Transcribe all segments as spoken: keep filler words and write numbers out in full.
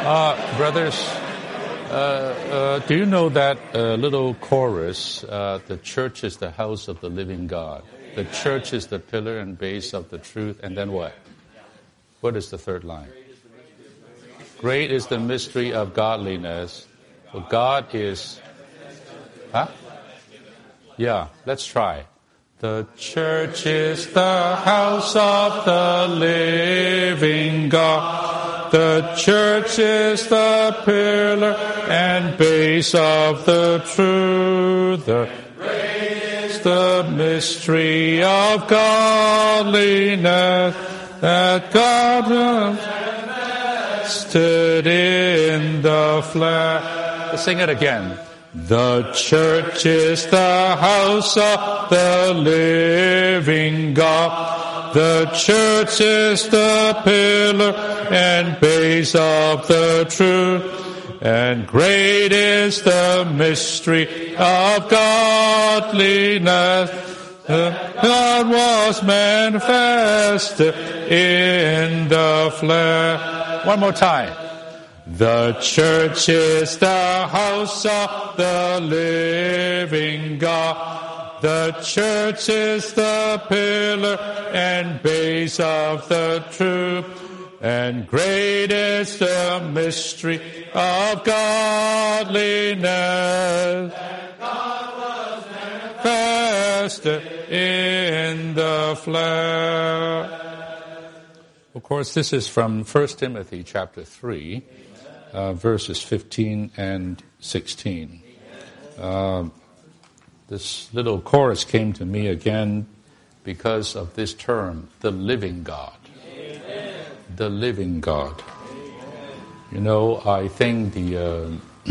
Uh, brothers, uh, uh, do you know that uh, little chorus, uh, the church is the house of the living God. The church is the pillar and base of the truth. And then what? What is the third line? Great is the mystery of godliness. So God is... Huh? Yeah, let's try. The church is the house of the living God. The church is the pillar and base of the truth. The great is the mystery of godliness, that God manifested in the flesh. Let's sing it again. The church is the house of the living God. The church is the pillar and base of the truth. And great is the mystery of godliness. God was manifested in the flesh. One more time. The church is the house of the living God. The church is the pillar and base of the truth. And great is the mystery of godliness. That God was manifested in the flesh. Of course, this is from First Timothy chapter three. Uh, verses fifteen and sixteen. Uh, this little chorus came to me again because of this term, the living God. Amen. The living God. Amen. You know, I think the, uh,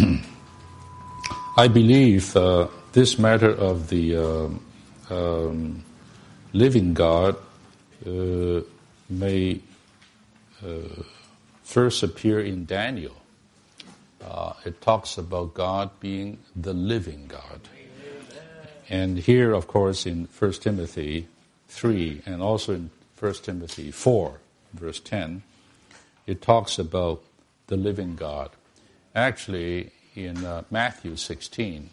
I believe uh, this matter of the uh, um, living God uh, may uh, first appear in Daniel. Uh, it talks about God being the living God. And here, of course, in First Timothy three and also in First Timothy four, verse ten, it talks about the living God. Actually, in uh, Matthew sixteen,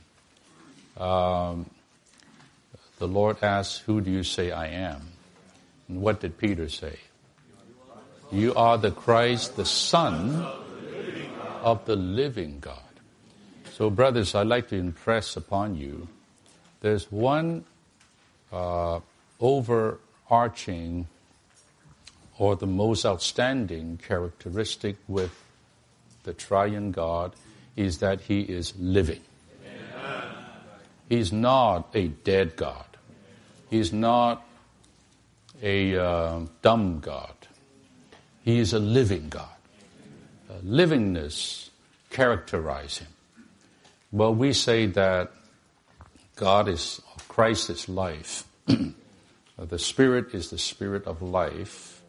um, the Lord asks, "Who do you say I am?" And what did Peter say? "You are the Christ, the Son of the living God." So, brothers, I'd like to impress upon you, there's one uh, overarching or the most outstanding characteristic with the triune God is that he is living. Amen. He's not a dead God. He's not a uh, dumb God. He is a living God. Livingness characterize him. Well, we say that God is, Christ is life. The Spirit is the Spirit of life.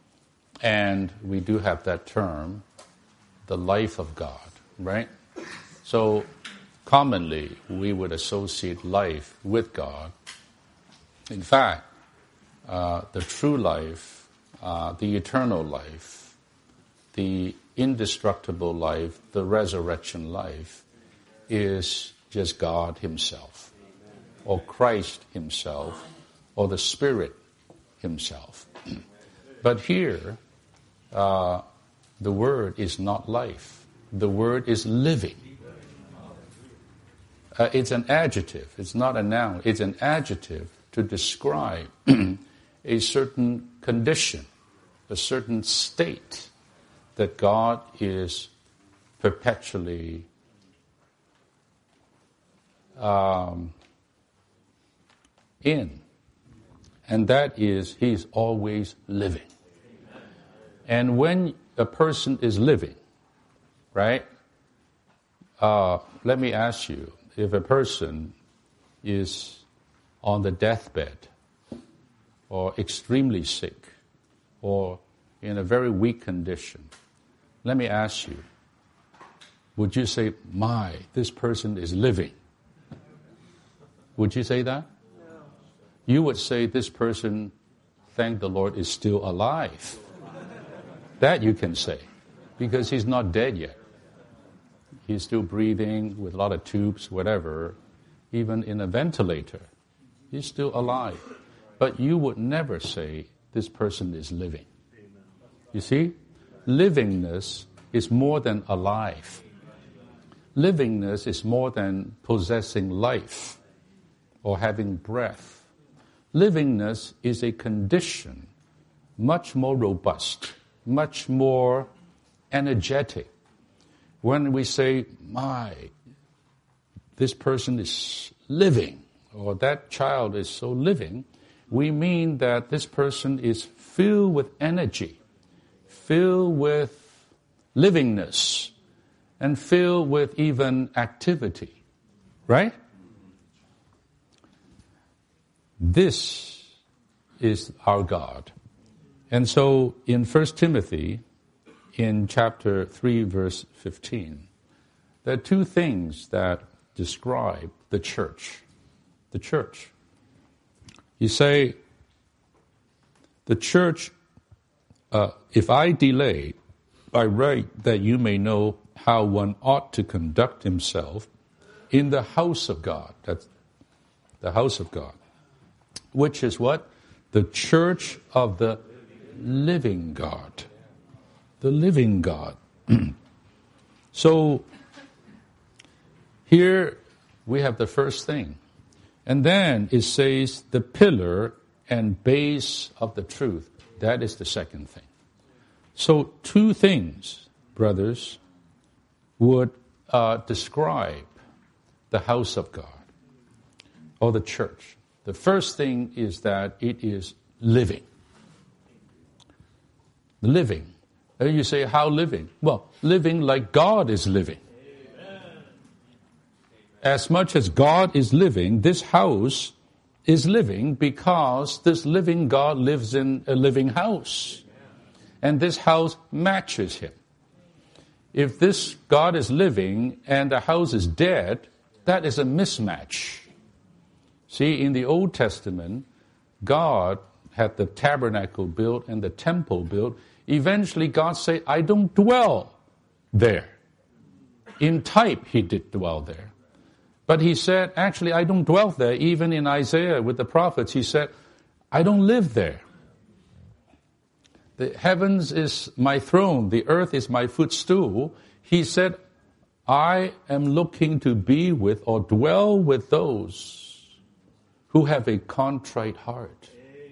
And we do have that term, the life of God, right? So commonly we would associate life with God. In fact, uh, the true life, uh, the eternal life, the indestructible life, the resurrection life, is just God himself, or Christ himself, or the Spirit himself. But here, uh, the word is not life. The word is living. Uh, it's an adjective. It's not a noun. It's an adjective to describe a certain condition, a certain state that God is perpetually um, in. And that is, he's always living. And when a person is living, right, uh, let me ask you, if a person is on the deathbed or extremely sick or in a very weak condition, let me ask you, would you say, my, this person is living? Would you say that? No. You would say this person, thank the Lord, is still alive. That you can say. because he's not dead yet. He's still breathing with a lot of tubes, whatever, even in a ventilator. He's still alive. But you would never say this person is living. You see? Livingness is more than alive. Livingness is more than possessing life or having breath. Livingness is a condition much more robust, much more energetic. When we say, my, this person is living, or that child is so living, we mean that this person is filled with energy, filled with livingness, and filled with even activity. Right? This is our God. And so in First Timothy, in chapter three, verse fifteen, there are two things that describe the church. The church. You say, the church, uh, if I delay, I write that you may know how one ought to conduct himself in the house of God. That's the house of God. Which is what? The church of the living God. The living God. So, here we have the first thing. And then it says the pillar and base of the truth. That is the second thing. So two things, brothers, would uh, describe the house of God or the church. The first thing is that it is living. Living. And you say, how living? Well, living like God is living. As much as God is living, this house is living because this living God lives in a living house. And this house matches him. If this God is living and the house is dead, that is a mismatch. See, in the Old Testament, God had the tabernacle built and the temple built. Eventually, God said, I don't dwell there. In type, he did dwell there. But he said, actually, I don't dwell there. Even in Isaiah with the prophets, he said, I don't live there. The heavens is my throne. The earth is my footstool. He said, I am looking to be with or dwell with those who have a contrite heart.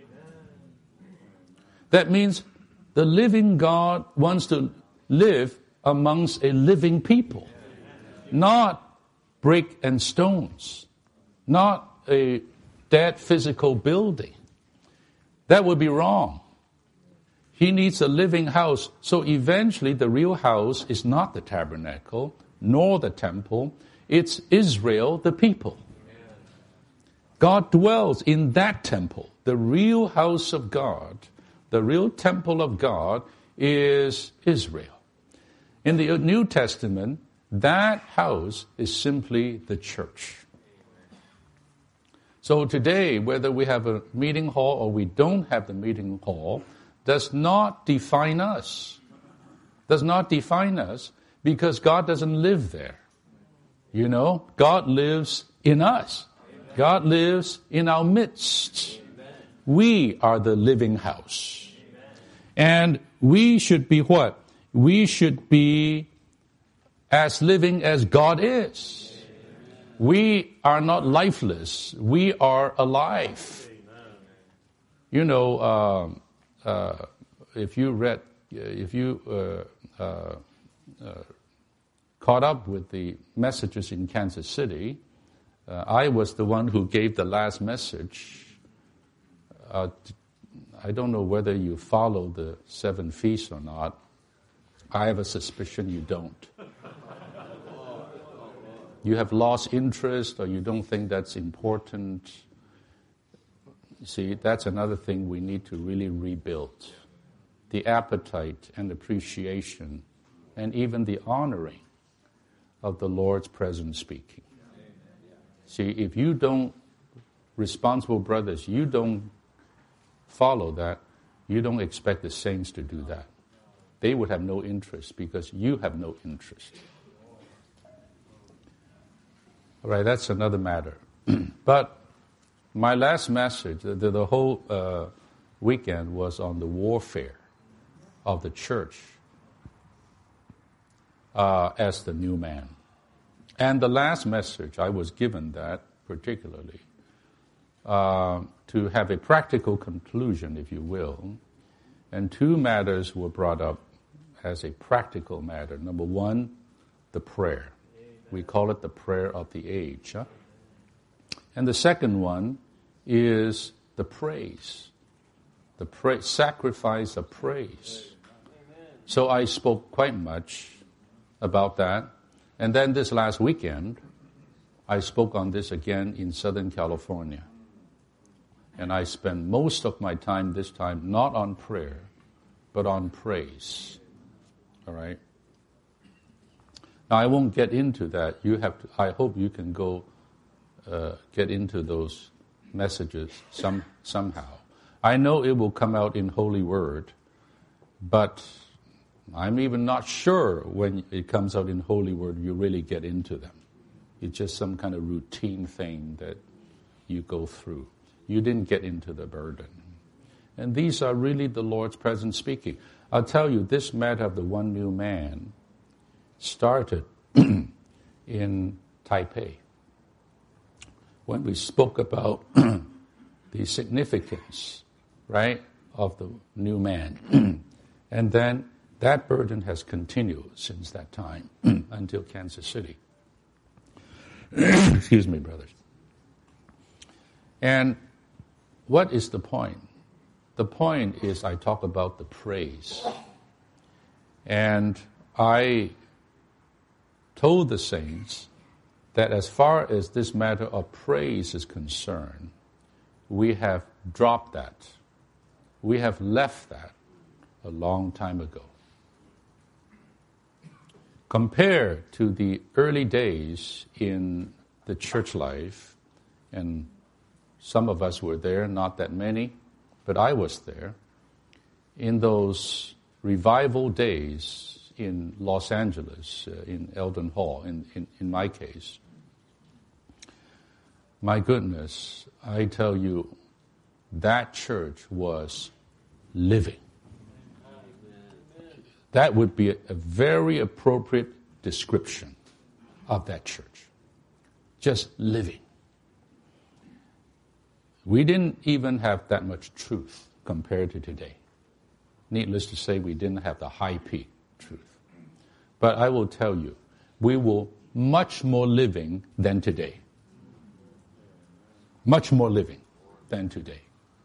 That means the living God wants to live amongst a living people, not brick and stones, not a dead physical building. That would be wrong. He needs a living house. So eventually the real house is not the tabernacle, nor the temple. It's Israel, the people. God dwells in that temple. The real house of God, the real temple of God is Israel. In the New Testament, that house is simply the church. So today, whether we have a meeting hall or we don't have the meeting hall, does not define us. Does not define us because God doesn't live there. You know, God lives in us. God lives in our midst. We are the living house. And we should be what? We should be as living as God is. We are not lifeless. We are alive. You know, uh, uh, if you read, if you uh, uh, uh, caught up with the messages in Kansas City, uh, I was the one who gave the last message. Uh, I don't know whether you follow the seven feasts or not. I have a suspicion you don't. You have lost interest or you don't think that's important. See, that's another thing we need to really rebuild. The appetite and appreciation and even the honoring of the Lord's present speaking. See, if you don't, responsible brothers, you don't follow that, you don't expect the saints to do that. they would have no interest because you have no interest. All right, that's another matter. But my last message, the, the whole uh, weekend was on the warfare of the church uh, as the new man. And the last message, I was given that particularly uh, to have a practical conclusion, if you will. And two matters were brought up as a practical matter. Number one, the prayer. We call it the prayer of the age. Huh? And the second one is the praise, the pra- sacrifice of praise. So I spoke quite much about that. And then this last weekend, I spoke on this again in Southern California. And I spent most of my time this time not on prayer, but on praise. All right? Now, I won't get into that. You have to. I hope you can go uh, get into those messages some somehow. I know it will come out in Holy Word, but I'm even not sure when it comes out in Holy Word you really get into them. It's just some kind of routine thing that you go through. You didn't get into the burden. And these are really the Lord's presence speaking. I'll tell you, this matter of the one new man started in Taipei when we spoke about the significance, right, of the new man. And then that burden has continued since that time until Kansas City. Excuse me, brothers. And what is the point? The point is I talk about the praise. And I told the saints that as far as this matter of praise is concerned, we have dropped that. We have left that a long time ago. Compared to the early days in the church life, and some of us were there, not that many, but I was there, in those revival days in Los Angeles, uh, in Eldon Hall, in, in, in my case. My goodness, I tell you, that church was living. That would be a, a very appropriate description of that church. Just living. We didn't even have that much truth compared to today. Needless to say, we didn't have the high peak truth. But I will tell you, we were much more living than today. Much more living than today.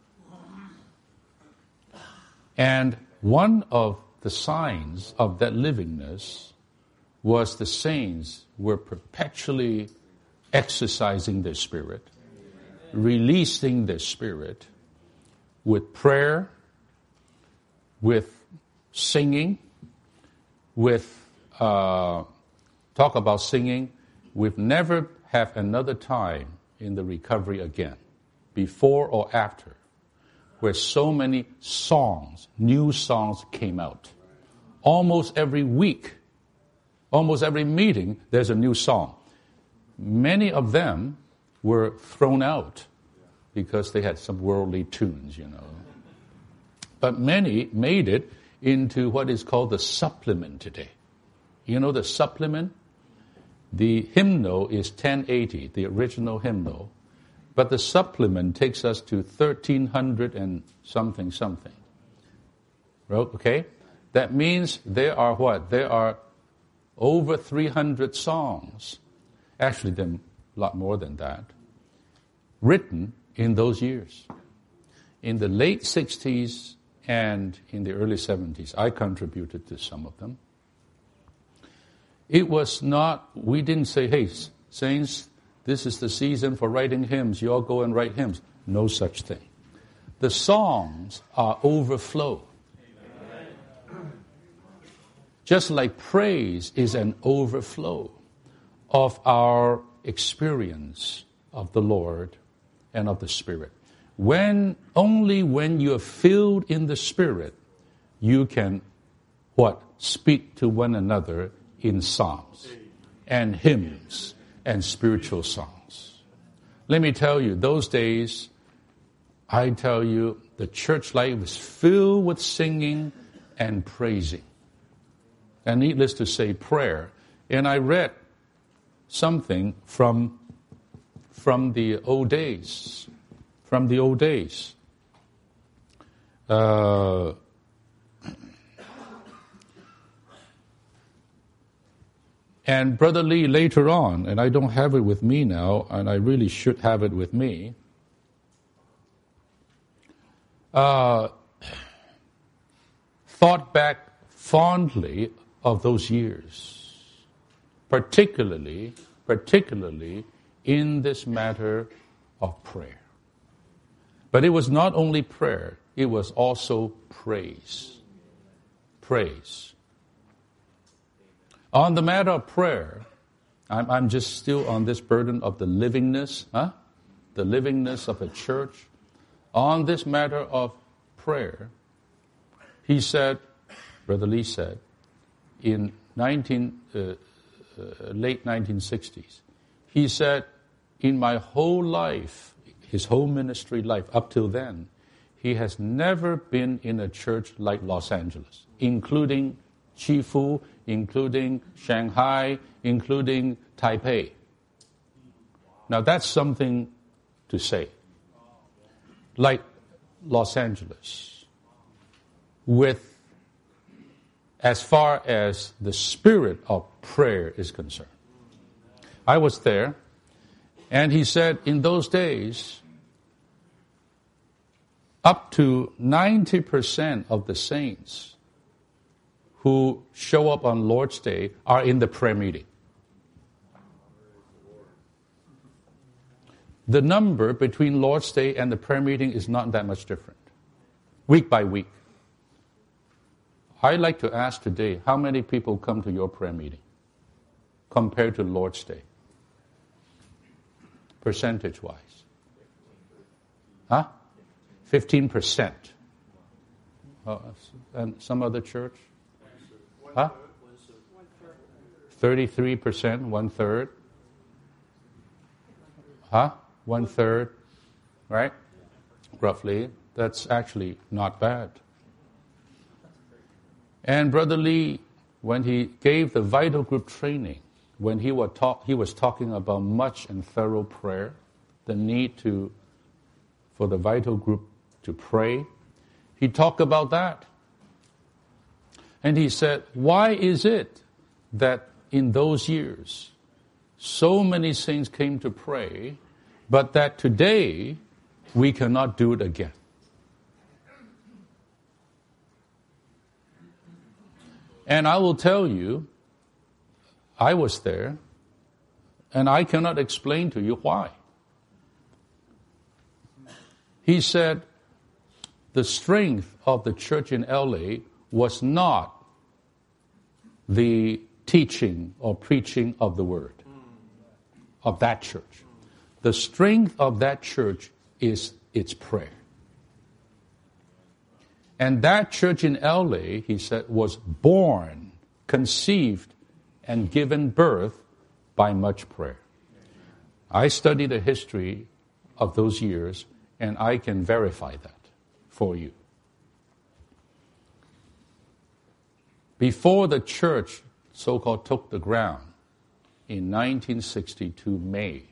And one of the signs of that livingness was the saints were perpetually exercising their spirit, releasing their spirit with prayer, with singing, with, uh, talk about singing, we've never had another time in the recovery again, before or after, where so many songs, new songs came out. Almost every week, almost every meeting, there's a new song. Many of them were thrown out because they had some worldly tunes, you know. But many made it into what is called the supplement today. You know the supplement? The hymnal is ten eighty, the original hymnal. But the supplement takes us to thirteen hundred and something something. Okay? That means there are what? There are over three hundred songs. Actually, then a lot more than that. Written in those years. In the late sixties and in the early seventies, I contributed to some of them. It was not, we didn't say, hey, saints, this is the season for writing hymns. You all go and write hymns. No such thing. The songs are overflow. Amen. Just like praise is an overflow of our experience of the Lord and of the Spirit. When, only when you are filled in the Spirit, you can what? Speak to one another in psalms and hymns and spiritual songs. Let me tell you, those days, I tell you, the church life was filled with singing and praising. And needless to say, prayer. And I read something from, from the old days. From the old days. Uh, and Brother Lee later on, and I don't have it with me now, and I really should have it with me, uh, thought back fondly of those years, particularly, particularly in this matter of prayer. But it was not only prayer, it was also praise. Praise. On the matter of prayer, I'm, I'm just still on this burden of the livingness, huh? The livingness of a church. On this matter of prayer, he said, Brother Lee said, in nineteen, uh, uh, late nineteen sixties, he said, in my whole life, his whole ministry life up till then, he has never been in a church like Los Angeles, including Chifu, including Shanghai, including Taipei. Now that's something to say. Like Los Angeles, with as far as the spirit of prayer is concerned. I was there, and he said in those days, up to ninety percent of the saints who show up on Lord's Day are in the prayer meeting. The number between Lord's Day and the prayer meeting is not that much different, week by week. I'd like to ask today, how many people come to your prayer meeting compared to Lord's Day? Percentage-wise. Huh? fifteen percent. Uh, and some other church? Huh? thirty-three percent, one-third. Huh? One-third, right? Roughly. That's actually not bad. And Brother Lee, when he gave the vital group training, when he was, talk, he was talking about much and thorough prayer, the need to, for the vital group to pray, he talked about that. And he said, why is it that in those years so many saints came to pray, but that today we cannot do it again? And I will tell you, I was there, and I cannot explain to you why. He said the strength of the church in L A was not the teaching or preaching of the word of that church. The strength of that church is its prayer. And that church in L A, he said, was born, conceived, and given birth by much prayer. I studied the history of those years, and I can verify that for you. Before the church, so-called, took the ground in nineteen sixty-two, May,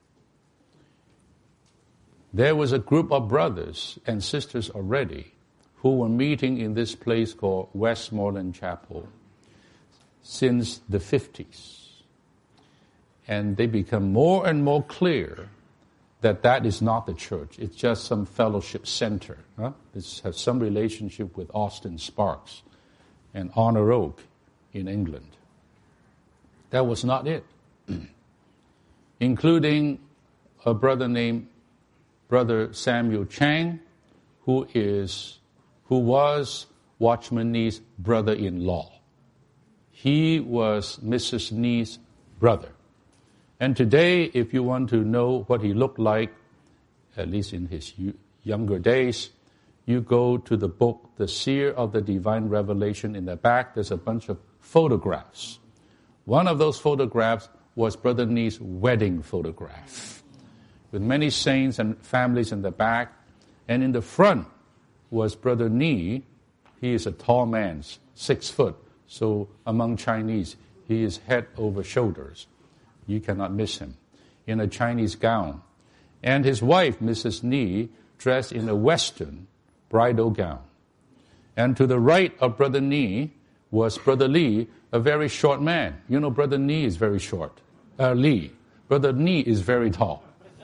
there was a group of brothers and sisters already who were meeting in this place called Westmoreland Chapel since the fifties. And they become more and more clear that that is not the church. It's just some fellowship center. Huh? This has some relationship with Austin Sparks and Honor Oak in England. That was not it. Including a brother named Brother Samuel Chang, who is who was Watchman Nee's brother-in-law. He was Missus Nee's brother. And today, if you want to know what he looked like, at least in his younger days, you go to the book, The Seer of the Divine Revelation. In the back, there's a bunch of photographs. One of those photographs was Brother Ni's wedding photograph, with many saints and families in the back. And in the front was Brother Ni. He is a tall man, six foot. So among Chinese, he is head over shoulders. You cannot miss him. In a Chinese gown. And his wife, Missus Ni, dressed in a Western bridal gown. And to the right of Brother Ni was Brother Li, a very short man. You know, Brother Ni is very short. Uh, Li. Brother Ni is very tall.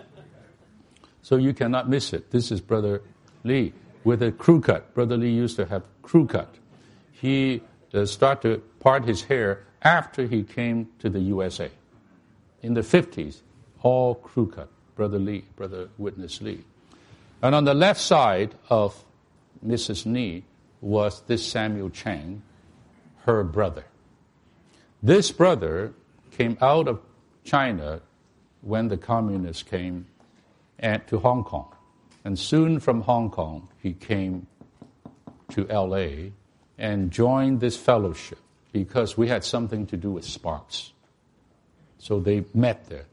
So you cannot miss it. This is Brother Li with a crew cut. Brother Li used to have crew cut. He uh, started to part his hair after he came to the U S A. In the fifties, all crew cut. Brother Li, Brother Witness Li. And on the left side of Missus Ni was this Samuel Chang, her brother. This brother came out of China when the communists came and to Hong Kong. And soon from Hong Kong, he came to L A and joined this fellowship because we had something to do with Sparks. So they met there.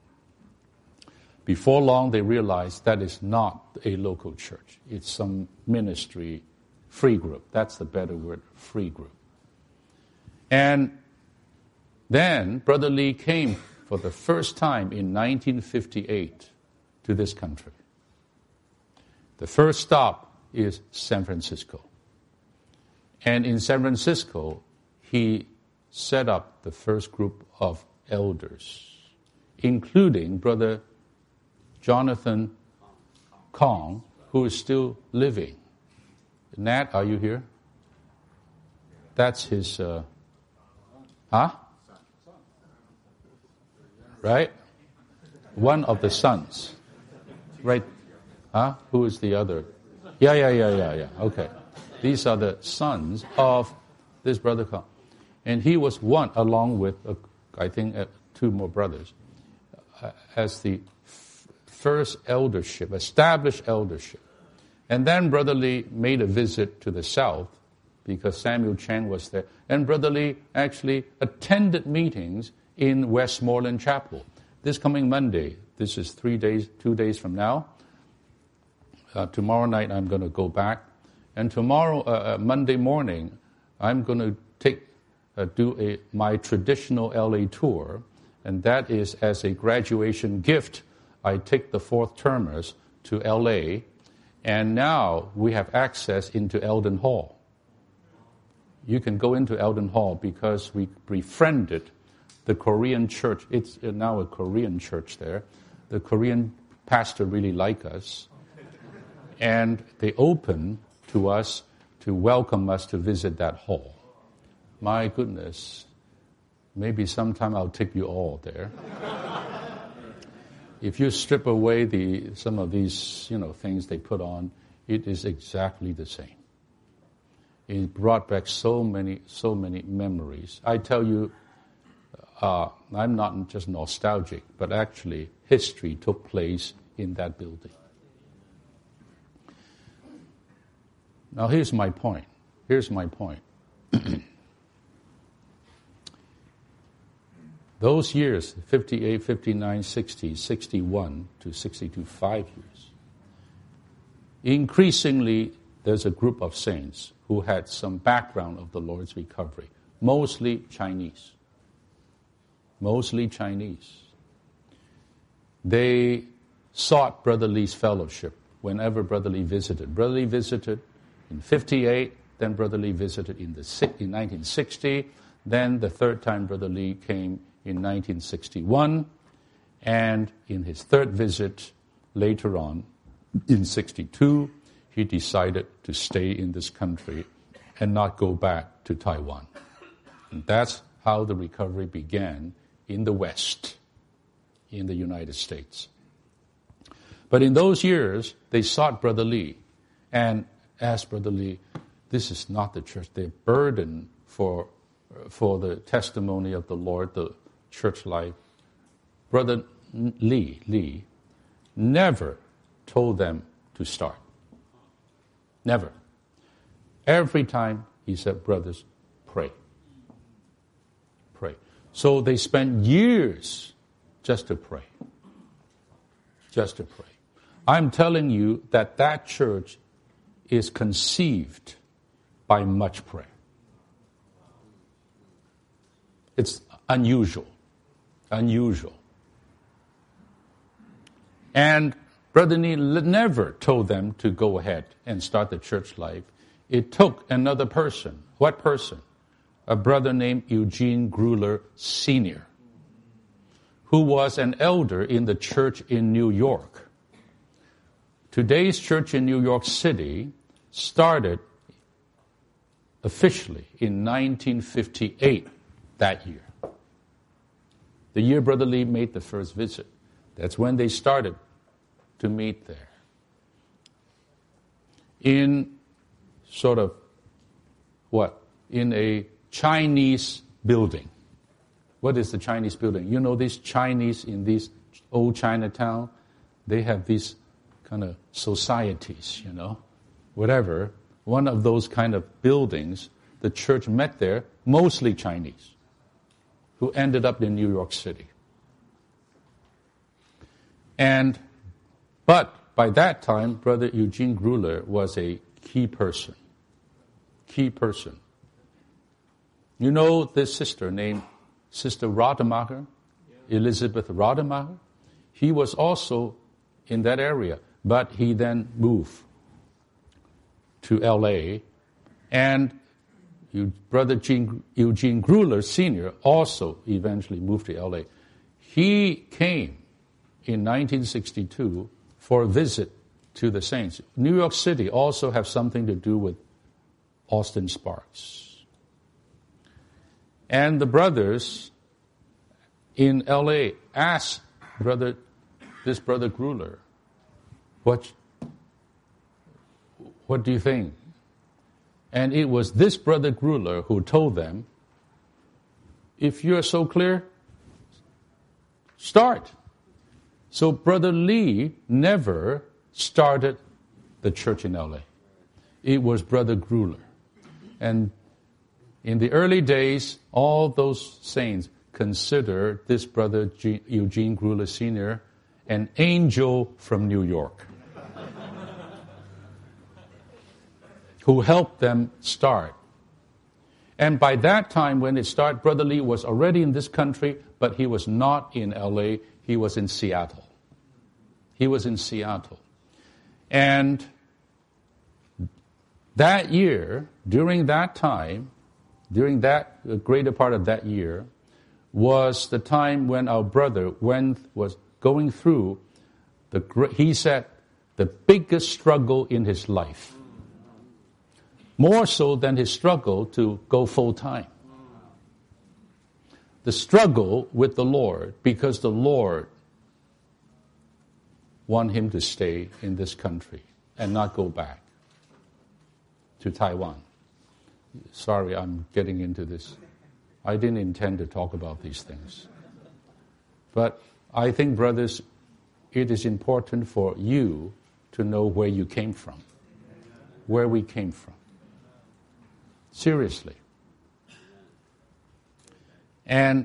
Before long, they realized that is not a local church. It's some ministry free group. That's the better word, free group. And then Brother Li came for the first time in nineteen fifty-eight to this country. The first stop is San Francisco. And in San Francisco, he set up the first group of elders, including Brother Jonathan Kong, who is still living. Nat, are you here? That's his, uh, huh? Right? One of the sons. Right? Huh? Who is the other? Yeah, yeah, yeah, yeah, yeah. Okay. These are the sons of this Brother Kong. And he was one, along with, uh, I think, uh, two more brothers, uh, as the f- first eldership, established eldership. And then Brother Li made a visit to the south because Samuel Chang was there. And Brother Li actually attended meetings in Westmoreland Chapel. This coming Monday, this is three days, two days from now. Uh, tomorrow night I'm going to go back. And tomorrow, uh, uh, Monday morning, I'm going to take, uh, do a, my traditional L A tour. And that is as a graduation gift. I take the fourth termers to L A, and now we have access into Eldon Hall. You can go into Eldon Hall because we befriended the Korean church. It's now a Korean church there. The Korean pastor really like us. And they open to us to welcome us to visit that hall. My goodness, maybe sometime I'll take you all there. If you strip away the some of these, you know, things they put on, it is exactly the same. It brought back so many, so many memories. I tell you, uh, I'm not just nostalgic, but actually history took place in that building. Now here's my point. Here's my point. Those years, fifty-eight, fifty-nine, sixty, sixty-one to sixty-two, five years, increasingly there's a group of saints who had some background of the Lord's recovery, mostly Chinese. Mostly Chinese. They sought Brother Li's fellowship whenever Brother Li visited. Brother Li visited in fifty-eight, then Brother Li visited in, the, in nineteen sixty, then the third time Brother Li came in nineteen sixty-one, and in his third visit later on, in sixty-two, he decided to stay in this country and not go back to Taiwan. And that's how the recovery began in the West, in the United States. But in those years, they sought Brother Li and asked Brother Li, this is not the church. They're burdened for, for the testimony of the Lord, the church life. Brother Li, Li never told them to start. Never. every time he said, brothers, pray. Pray. So they spent years just to pray. Just to pray. I'm telling you that that church is conceived by much prayer. It's unusual. Unusual. And Brother Nee never told them to go ahead and start the church life. It took another person. What person? A brother named Eugene Gruller Senior, who was an elder in the church in New York. Today's church in New York City started officially in nineteen fifty-eight, that year. The year Brother Lee made the first visit. That's when they started to meet there. In sort of, what? In a Chinese building. What is the Chinese building? You know, these Chinese in this old Chinatown, they have these kind of societies, you know, whatever. One of those kind of buildings, the church met there, mostly Chinese, who ended up in New York City. And, but by that time, Brother Eugene Gruller was a key person. Key person. You know this sister named Sister Rademacher, Elizabeth Rademacher? He was also in that area, but he then moved to L A, and Brother Eugene Gruller Senior also eventually moved to L A. He came in nineteen sixty-two for a visit to the saints. New York City also has something to do with Austin Sparks. And the brothers in L A asked brother, this Brother Gruller, what, what do you think? And it was this Brother Gruller who told them, if you're so clear, start. So Brother Lee never started the church in L A. It was Brother Gruller. And in the early days, all those saints considered this Brother G- Eugene Gruller Senior an angel from New York who helped them start. And by that time, when it started, Brother Lee was already in this country, but he was not in L A, he was in Seattle. He was in Seattle. And that year, during that time, during that greater part of that year, was the time when our brother went, was going through, the he said, the biggest struggle in his life. More so than his struggle to go full-time. The struggle with the Lord, because the Lord wanted him to stay in this country and not go back to Taiwan. Sorry, I'm getting into this. I didn't intend to talk about these things. But I think, brothers, it is important for you to know where you came from. Where we came from. Seriously. And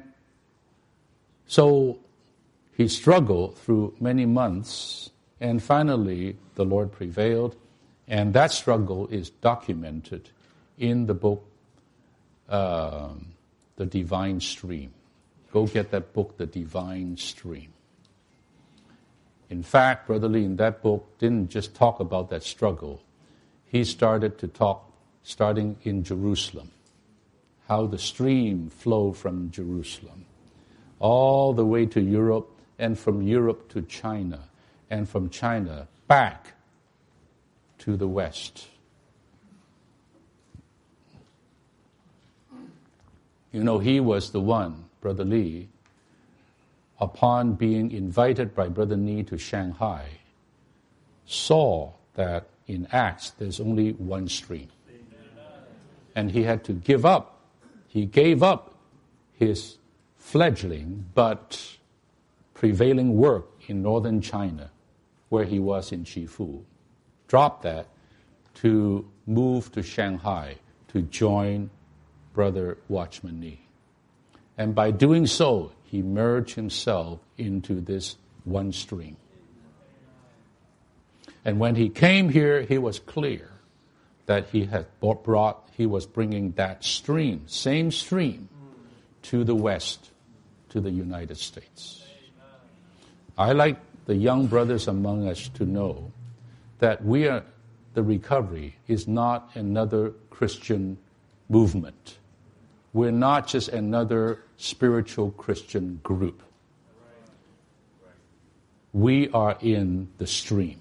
so he struggled through many months, and finally the Lord prevailed, and that struggle is documented in the book, uh, The Divine Stream. Go get that book, The Divine Stream. In fact, Brother Lee in that book didn't just talk about that struggle. He started to talk starting in Jerusalem, how the stream flowed from Jerusalem all the way to Europe, and from Europe to China, and from China back to the West. You know, he was the one, Brother Lee, upon being invited by Brother Nee to Shanghai, saw that in Acts there's only one stream. And he had to give up. He gave up his fledgling but prevailing work in northern China, where he was in Shifu. Dropped that to moved to Shanghai to join Brother Watchman Nee. And by doing so, he merged himself into this one stream. And when he came here, he was clear that he had brought, he was bringing that stream, same stream, to the West, to the United States. I like the young brothers among us to know that we are, the recovery is not another Christian movement. We're not just another spiritual Christian group. We are in the stream.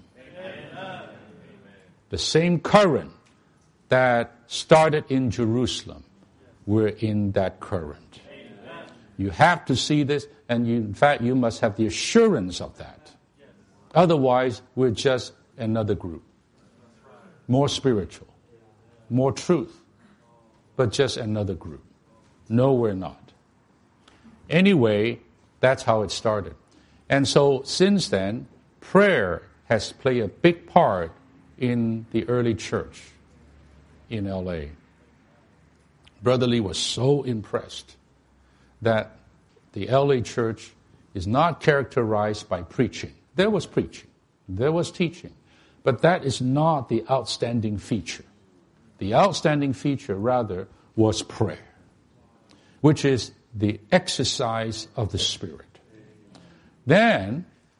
The same current that started in Jerusalem, we're in that current. You have to see this, and you, in fact, you must have the assurance of that. Otherwise, we're just another group. More spiritual, more truth, but just another group. No, we're not. Anyway, that's how it started. And so, since then, prayer has played a big part in the early church in L A. Brother Lee was so impressed that the L A church is not characterized by preaching. There was preaching, there was teaching, but that is not the outstanding feature. The outstanding feature, rather, was prayer, which is the exercise of the Spirit. Then,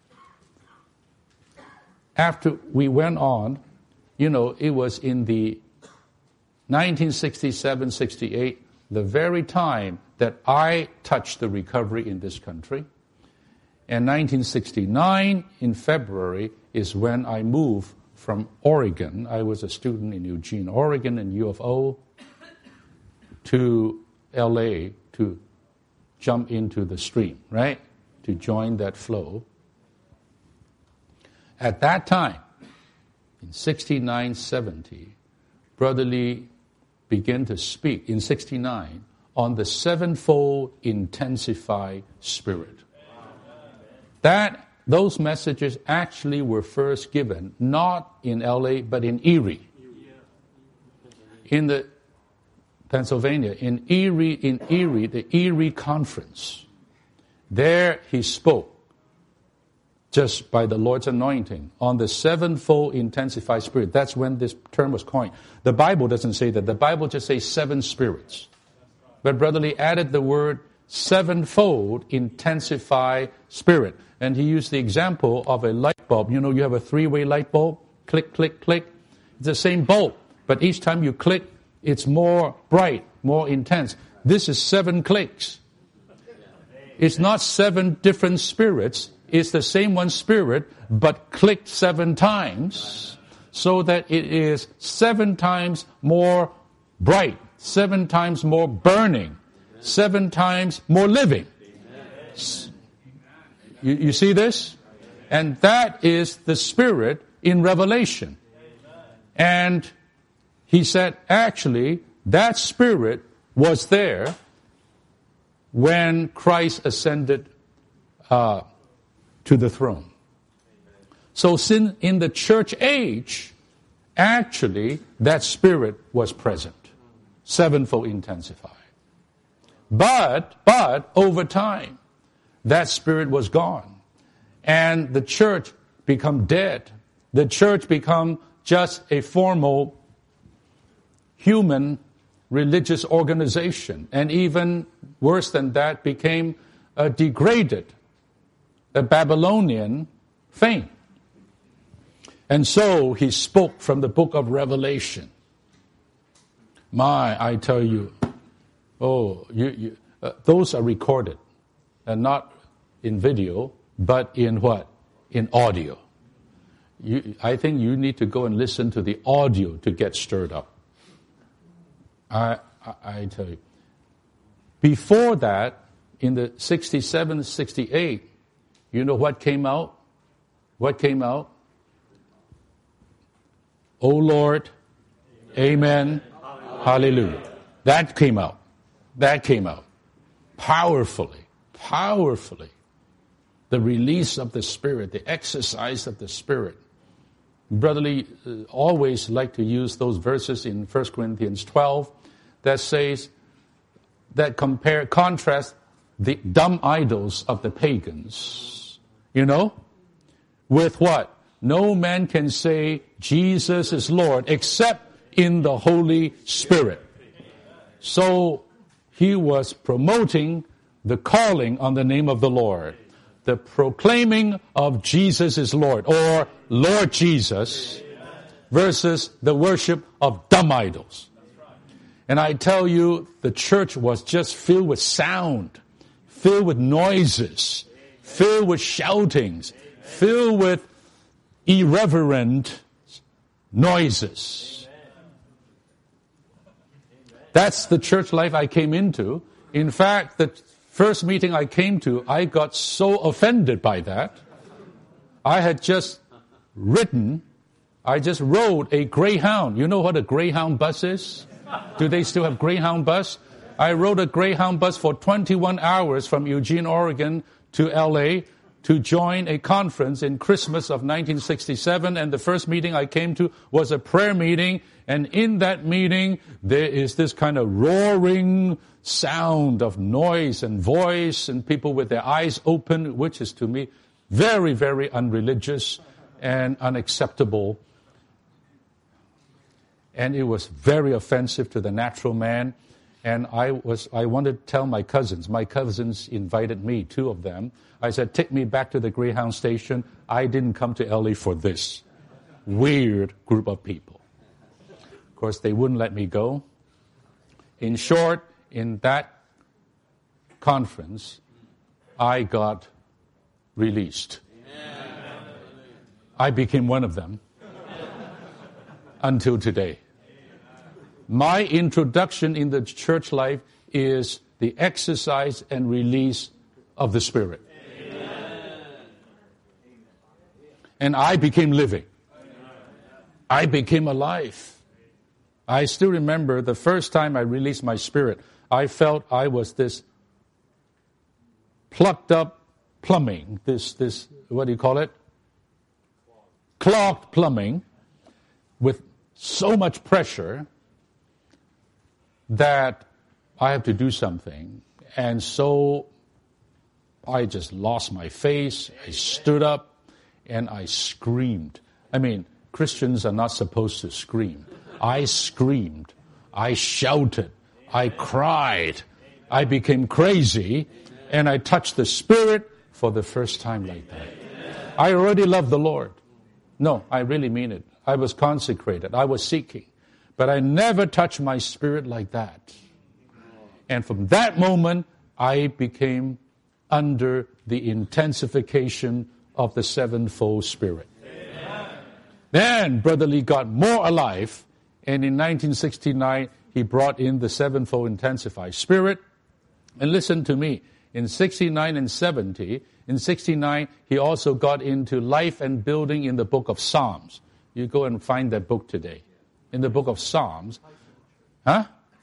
after we went on, you know, it was in the nineteen sixty-seven sixty-eight, the very time that I touched the recovery in this country. And nineteen sixty-nine, in February, is when I moved from Oregon. I was a student in Eugene, Oregon, and U of O, to L A to jump into the stream, right? To join that flow. At that time, in sixty-nine seventy, Brother Lee began to speak in sixty-nine on the sevenfold intensified spirit. That those messages actually were first given not in L A but in Erie, in the Pennsylvania, in Erie, in Erie, the Erie Conference. There he spoke, just by the Lord's anointing, on the sevenfold intensified spirit. That's when this term was coined. The Bible doesn't say that. The Bible just says seven spirits. But Brother Lee added the word sevenfold intensified spirit. And he used the example of a light bulb. You know, you have a three-way light bulb. Click, click, click. It's the same bulb. But each time you click, it's more bright, more intense. This is seven clicks. It's not seven different spirits. It's the same one spirit, but clicked seven times, so that it is seven times more bright, seven times more burning, seven times more living. You, you see this? And that is the Spirit in Revelation. And he said, actually, that Spirit was there when Christ ascended uh, to the throne. So sin, in the church age, actually, that Spirit was present. Sevenfold intensified. But, but, over time, that Spirit was gone. And the church become dead. The church become just a formal human religious organization. And even worse than that, became uh, degraded. A Babylonian fame. And so he spoke from the book of Revelation. My, I tell you, oh, you, you, uh, those are recorded, and not in video, but in what? In audio. You, I think you need to go and listen to the audio to get stirred up. I, I, I tell you. Before that, in the sixty-seven, sixty-eight, you know what came out? What came out? O Lord, Amen, Hallelujah. Hallelujah. That came out. That came out. Powerfully, powerfully. The release of the Spirit, the exercise of the Spirit. Brotherly uh, always like to use those verses in First Corinthians twelve that says, that compare, contrast the dumb idols of the pagans, you know, with what? No man can say Jesus is Lord except in the Holy Spirit. So he was promoting the calling on the name of the Lord, the proclaiming of Jesus is Lord, or Lord Jesus, versus the worship of dumb idols. And I tell you, the church was just filled with sound, filled with noises, filled with shoutings, filled with irreverent noises. That's the church life I came into. In fact, the first meeting I came to, I got so offended by that. I had just written, I just rode a Greyhound. You know what a Greyhound bus is? Do they still have Greyhound bus? I rode a Greyhound bus for twenty-one hours from Eugene, Oregon to L A to join a conference in Christmas of nineteen sixty-seven. And the first meeting I came to was a prayer meeting. And in that meeting, there is this kind of roaring sound of noise and voice and people with their eyes open, which is to me very, very unreligious and unacceptable. And it was very offensive to the natural man. And I was, I wanted to tell my cousins. My cousins invited me, two of them. I said, take me back to the Greyhound station. I didn't come to L A for this weird group of people. Of course, they wouldn't let me go. In short, in that conference, I got released. I became one of them until today. My introduction in the church life is the exercise and release of the Spirit. And I became living. I became alive. I still remember the first time I released my spirit, I felt I was this plucked up plumbing, this, this, what do you call it? Clogged plumbing with so much pressure that I have to do something. And so I just lost my face. I stood up and I screamed. I mean, Christians are not supposed to scream. I screamed. I shouted. I cried. I became crazy. And I touched the Spirit for the first time like that. I already loved the Lord. No, I really mean it. I was consecrated. I was seeking. But I never touched my spirit like that. And from that moment, I became under the intensification of the sevenfold Spirit. Amen. Then Brother Lee got more alive, and in nineteen sixty-nine, he brought in the sevenfold intensified Spirit. And listen to me, in sixty-nine and seventy, in sixty-nine, he also got into life and building in the book of Psalms. You go and find that book today. In the book of Psalms. Huh?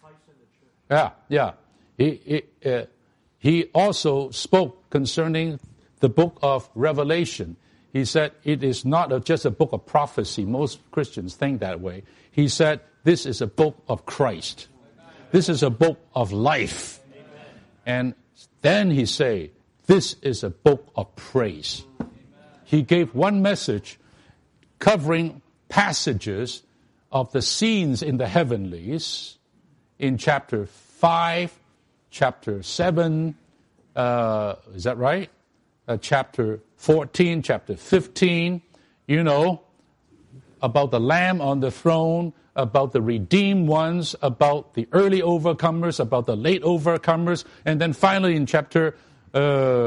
Yeah, yeah. He, he, uh, he also spoke concerning the book of Revelation. He said it is not a, just a book of prophecy. Most Christians think that way. He said this is a book of Christ. This is a book of life. And then he said this is a book of praise. He gave one message covering passages of the scenes in the heavenlies in chapter five, chapter seven, uh, is that right? Uh, chapter fourteen, chapter fifteen, you know, about the Lamb on the throne, about the redeemed ones, about the early overcomers, about the late overcomers, and then finally in chapter uh,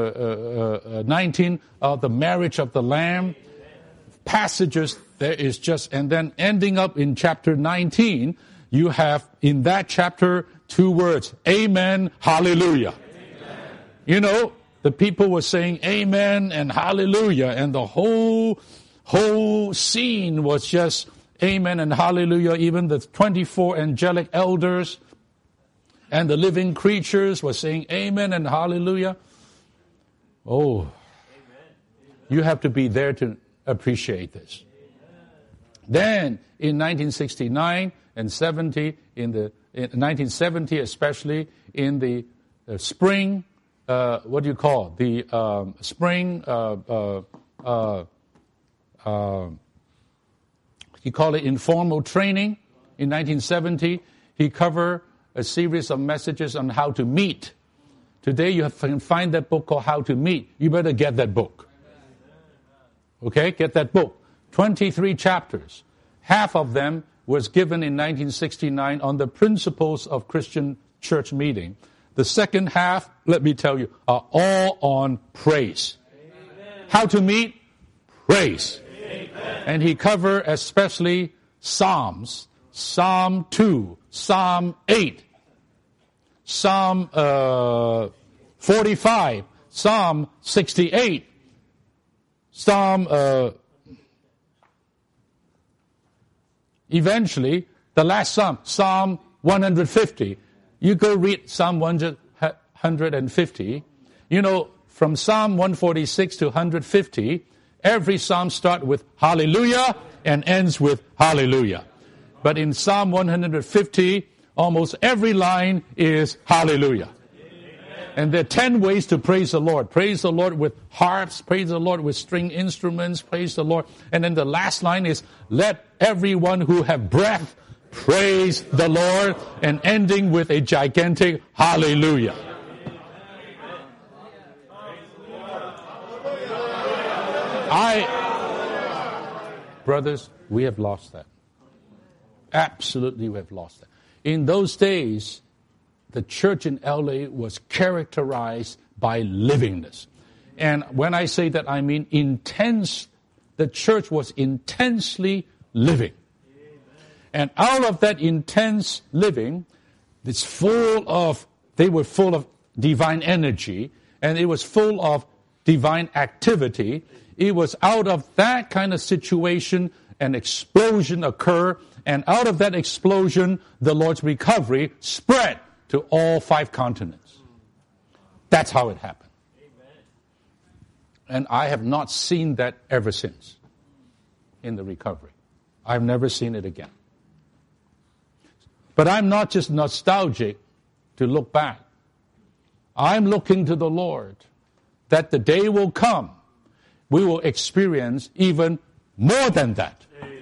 uh, uh, nineteen, uh, the marriage of the Lamb. Passages, there is just, and then ending up in chapter nineteen, you have in that chapter two words, amen, hallelujah. Amen. You know, the people were saying amen and hallelujah, and the whole, whole scene was just amen and hallelujah. Even the twenty-four angelic elders and the living creatures were saying amen and hallelujah. Oh, you have to be there to appreciate this. Then in nineteen sixty-nine and seventy, in the in nineteen seventy especially, in the uh, spring, uh, what do you call it? The um, spring, uh, uh, uh, uh, he called it informal training. In nineteen seventy, he covered a series of messages on how to meet. Today you can find that book called How to Meet. You better get that book. Okay, get that book. twenty-three chapters. Half of them was given in nineteen sixty-nine on the principles of Christian church meeting. The second half, let me tell you, are all on praise. Amen. How to meet? Praise. Amen. And he covered especially Psalms. Psalm two, Psalm eight, Psalm uh, forty-five, Psalm sixty-eight, Psalm... Uh, Eventually, the last Psalm, Psalm one hundred fifty. You go read Psalm one hundred fifty. You know, from Psalm one forty-six to one hundred fifty, every Psalm starts with Hallelujah and ends with Hallelujah. But in Psalm one hundred fifty, almost every line is Hallelujah. And there are ten ways to praise the Lord. Praise the Lord with harps. Praise the Lord with string instruments. Praise the Lord. And then the last line is, let everyone who have breath praise the Lord. And ending with a gigantic hallelujah. I, brothers, we have lost that. Absolutely, we have lost that. In those days, the church in L A was characterized by livingness. And when I say that, I mean intense. The church was intensely living. And out of that intense living, it's full of, they were full of divine energy, and it was full of divine activity. It was out of that kind of situation an explosion occurred, and out of that explosion, the Lord's recovery spread to all five continents. That's how it happened. And I have not seen that ever since in the recovery. I've never seen it again. But I'm not just nostalgic to look back. I'm looking to the Lord that the day will come we will experience even more than that.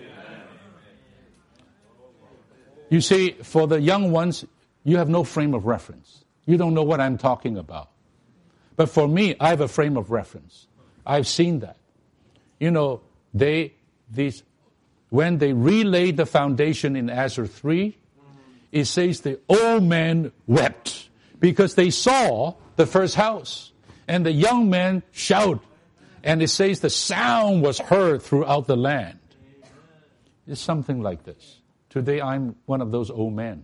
You see, for the young ones, you have no frame of reference. You don't know what I'm talking about. But for me, I have a frame of reference. I've seen that. You know, they, these, when they relaid the foundation in Azure three, it says the old man wept because they saw the first house. And the young man shouted. And it says the sound was heard throughout the land. It's something like this. Today I'm one of those old men.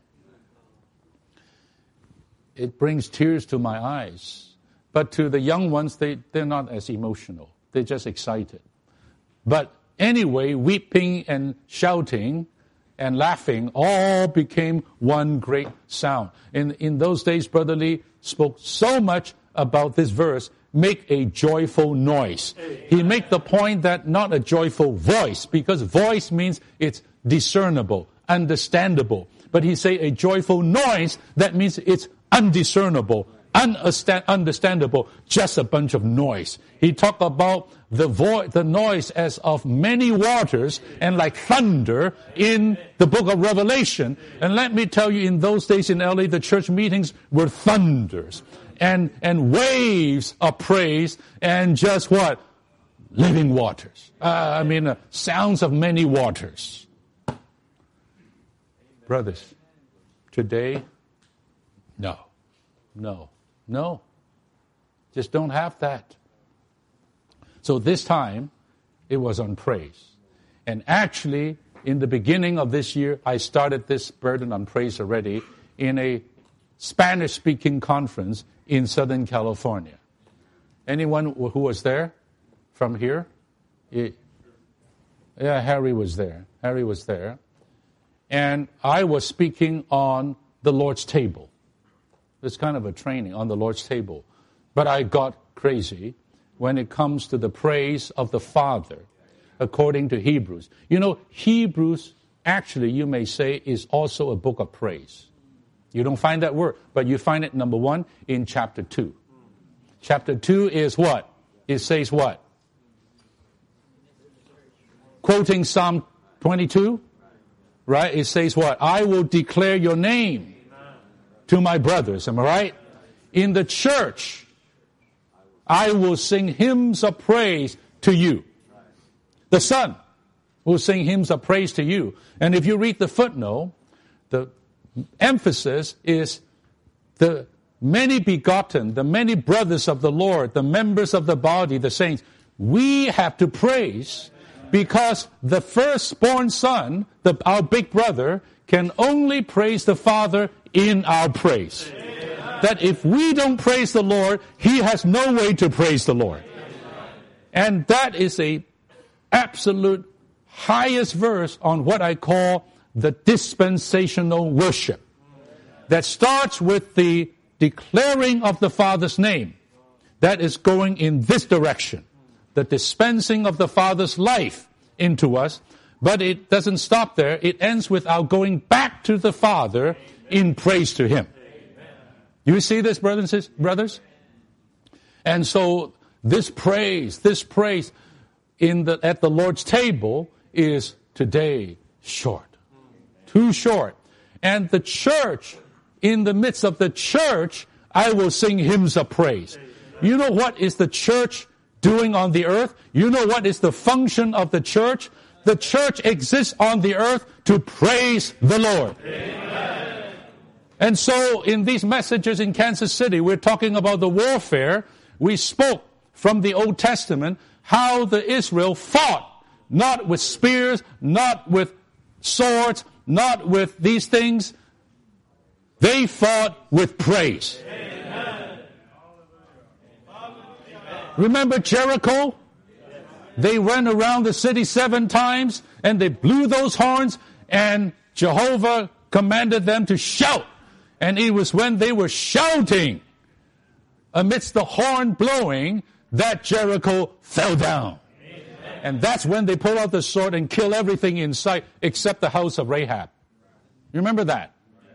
It brings tears to my eyes. But to the young ones, they, they're not as emotional. They're just excited. But anyway, weeping and shouting and laughing all became one great sound. In, in those days, Brother Lee spoke so much about this verse, make a joyful noise. He made the point that not a joyful voice, because voice means it's discernible, understandable. But he say a joyful noise, that means it's undiscernible, understandable, just a bunch of noise. He talked about the vo- the noise as of many waters and like thunder in the book of Revelation. And let me tell you, in those days in L A, the church meetings were thunders and, and waves of praise and just what? Living waters. Uh, I mean, uh, sounds of many waters. Brothers, today, no, no, no. Just don't have that. So this time, it was on praise. And actually, in the beginning of this year, I started this burden on praise already in a Spanish-speaking conference in Southern California. Anyone who was there from here? Yeah, Harry was there. Harry was there. And I was speaking on the Lord's table. It's kind of a training on the Lord's table. But I got crazy when it comes to the praise of the Father. according to Hebrews. You know, Hebrews, actually, you may say, is also a book of praise. You don't find that word, but you find it, number one, in chapter two. Chapter two is what? It says what? Quoting Psalm twenty-two, right? It says what? I will declare your name to my brothers. Am I right? In the church, I will sing hymns of praise to you. The Son will sing hymns of praise to you. And if you read the footnote, the emphasis is the many begotten, the many brothers of the Lord, the members of the body, the saints. We have to praise because the firstborn son, the, our big brother, can only praise the Father in our praise. That if we don't praise the Lord, he has no way to praise the Lord. And that is a absolute highest verse on what I call the dispensational worship. That starts with the declaring of the Father's name. That is going in this direction. The dispensing of the Father's life into us. But it doesn't stop there. It ends with our going back to the Father in praise to him. You see this, brothers and sisters, brothers? And so this praise, this praise in the, at the Lord's table is today short. Too short. And the church, in the midst of the church, I will sing hymns of praise. You know what is the church doing on the earth? You know what is the function of the church? The church exists on the earth to praise the Lord. Amen. And so in these messages in Kansas City, we're talking about the warfare. We spoke from the Old Testament how the Israel fought, not with spears, not with swords, not with these things. They fought with praise. Amen. Remember Jericho? They ran around the city seven times and they blew those horns and Jehovah commanded them to shout. And it was when they were shouting amidst the horn blowing that Jericho fell down. Amen. And that's when they pull out the sword and kill everything in sight except the house of Rahab. You remember that?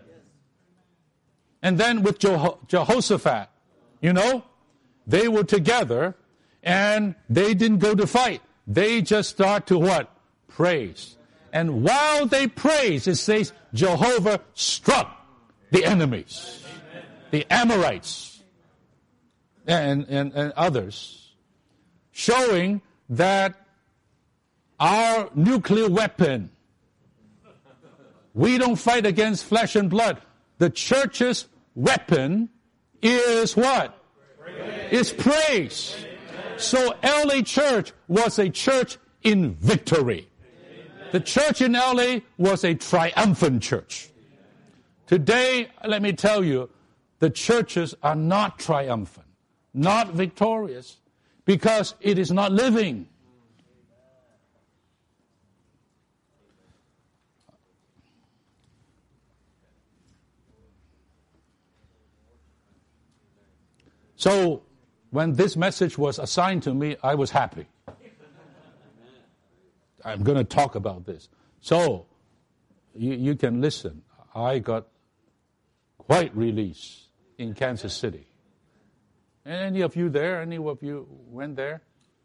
And then with Jeho- Jehoshaphat, you know, they were together and they didn't go to fight. They just start to what? Praise. And while they praise, it says Jehovah struck the enemies, the Amorites, and, and, and others, showing that our nuclear weapon, we don't fight against flesh and blood. The church's weapon is what? Praise. Is praise. Amen. So L A Church was a church in victory. Amen. The church in L A was a triumphant church. Today, let me tell you, the churches are not triumphant, not victorious, because it is not living. So, when this message was assigned to me, I was happy. I'm going to talk about this. So, you, you can listen. I got quite released in Kansas City. Any of you there? Any of you went there?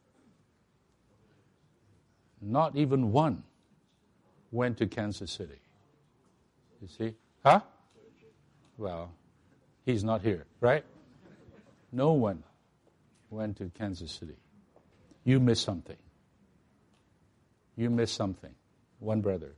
Not even one went to Kansas City. You see? Huh? Well, he's not here, right? No one went to Kansas City. You missed something. You missed something. One brother.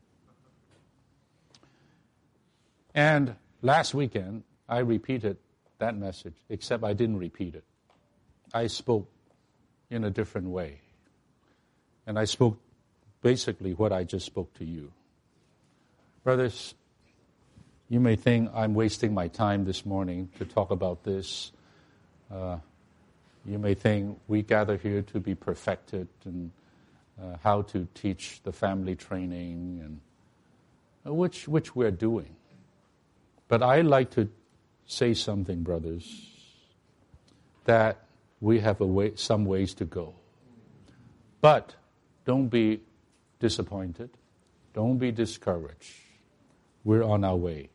And last weekend, I repeated that message, except I didn't repeat it. I spoke in a different way. And I spoke basically what I just spoke to you. Brothers, you may think I'm wasting my time this morning to talk about this. Uh, you may think we gather here to be perfected and uh, how to teach the family training, and uh, which which we're doing. But I like to say something, brothers, that we have a way, some ways to go. But don't be disappointed. Don't be discouraged. We're on our way.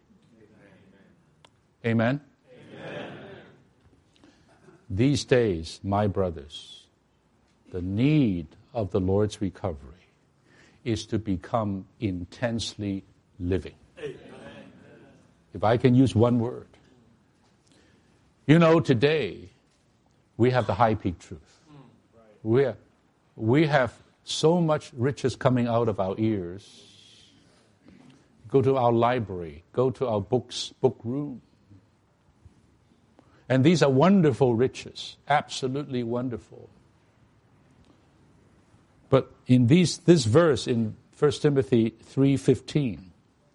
Amen? Amen? These days, my brothers, the need of the Lord's recovery is to become intensely living. Amen. If I can use one word. You know, today, we have the high peak truth. We have, we have so much riches coming out of our ears. Go to our library. Go to our books, book room. And these are wonderful riches. Absolutely wonderful. But in these, this verse in First Timothy three fifteen,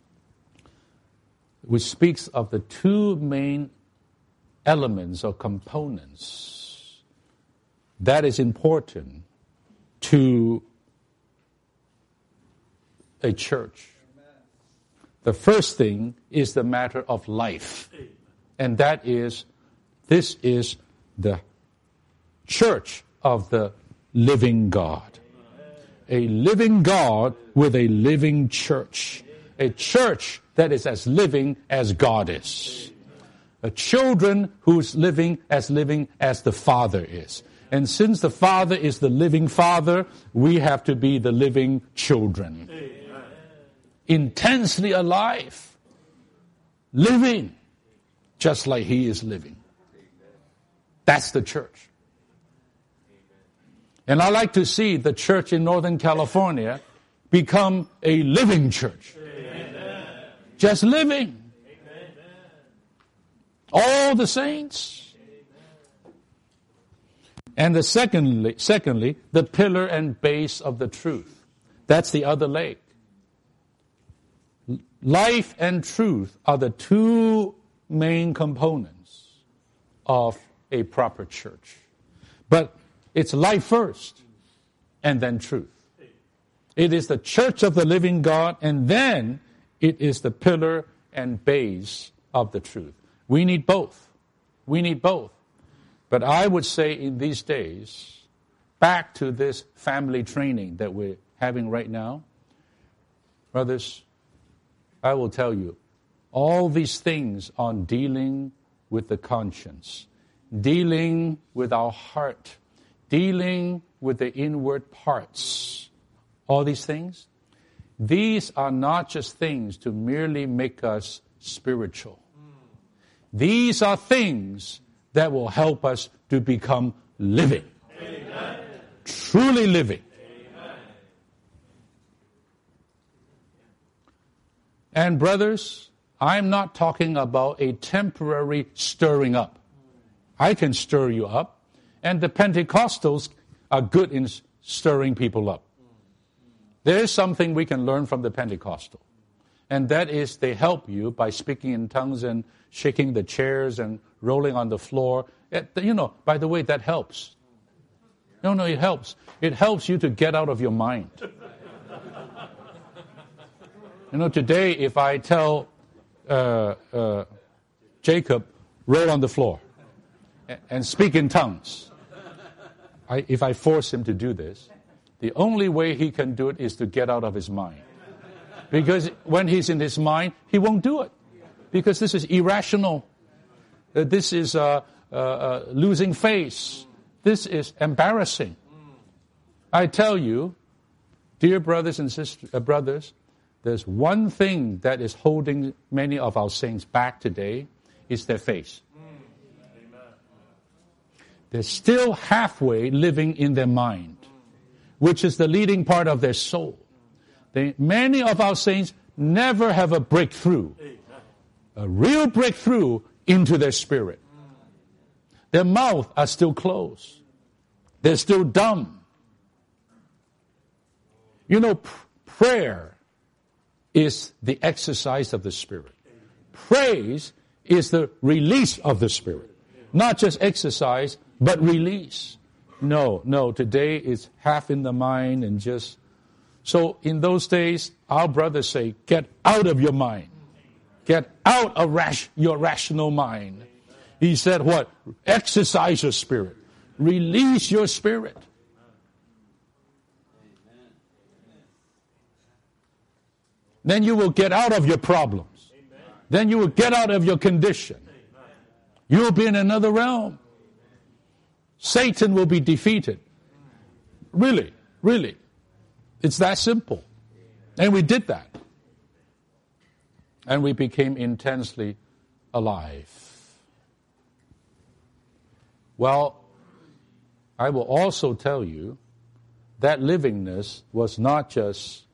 which speaks of the two main elements or components that is important to a church. The first thing is the matter of life. And that is, this is the church of the living God. A living God with a living church. A church that is as living as God is. A children who's living as living as the Father is. And since the Father is the living Father, we have to be the living children. Amen. Intensely alive. Living just like He is living. That's the church. And I like to see the church in Northern California become a living church. Amen. Just living. Amen. All the saints. Amen. And the secondly, secondly, the pillar and base of the truth. That's the other leg. Life and truth are the two main components of a proper church. But it's life first, and then truth. It is the church of the living God, and then it is the pillar and base of the truth. We need both. We need both. But I would say in these days, back to this family training that we're having right now, brothers, I will tell you, all these things on dealing with the conscience, dealing with our heart, dealing with the inward parts, all these things, these are not just things to merely make us spiritual. These are things that will help us to become living. Amen. Truly living. Amen. And brothers, I'm not talking about a temporary stirring up. I can stir you up. And the Pentecostals are good in stirring people up. There is something we can learn from the Pentecostal. And that is they help you by speaking in tongues and shaking the chairs and rolling on the floor. It, you know, by the way, that helps. No, no, it helps. It helps you to get out of your mind. You know, today if I tell uh, uh, Jacob, roll on the floor and, and speak in tongues, I, if I force him to do this, the only way he can do it is to get out of his mind. Because when he's in his mind, he won't do it. Because this is irrational. Uh, this is uh, uh, uh, losing face. This is embarrassing. I tell you, dear brothers and sisters, uh, brothers, there's one thing that is holding many of our saints back today, is their face. They're still halfway living in their mind, which is the leading part of their soul. They, many of our saints never have a breakthrough, a real breakthrough into their spirit. Their mouth are still closed. They're still dumb. You know, pr- prayer is the exercise of the Spirit. Praise is the release of the Spirit. Not just exercise, but release. No, no, today it's half in the mind and just... So in those days, our brothers say, get out of your mind. Get out of rash, your rational mind. He said what? Exercise your spirit. Release your spirit. Then you will get out of your problems. Amen. Then you will get out of your condition. Amen. You will be in another realm. Satan will be defeated. Really, really. It's that simple. And we did that. And we became intensely alive. Well, I will also tell you that livingness was not just,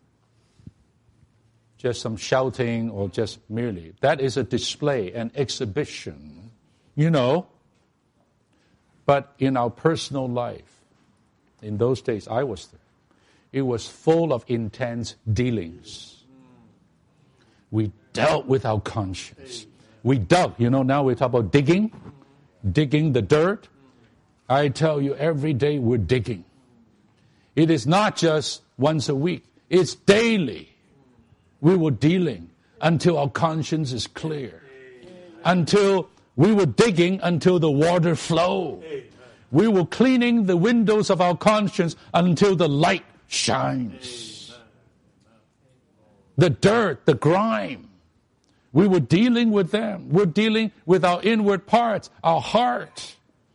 just some shouting or just merely. That is a display, an exhibition, you know. But in our personal life, in those days I was there, it was full of intense dealings. We dealt with our conscience. We dug. You know, now we talk about digging, digging the dirt. I tell you, every day we're digging. It is not just once a week. It's daily. We were dealing until our conscience is clear. Until we were digging until the water flowed. We were cleaning the windows of our conscience until the light shines. The dirt, the grime. We were dealing with them. We're dealing with our inward parts, our heart.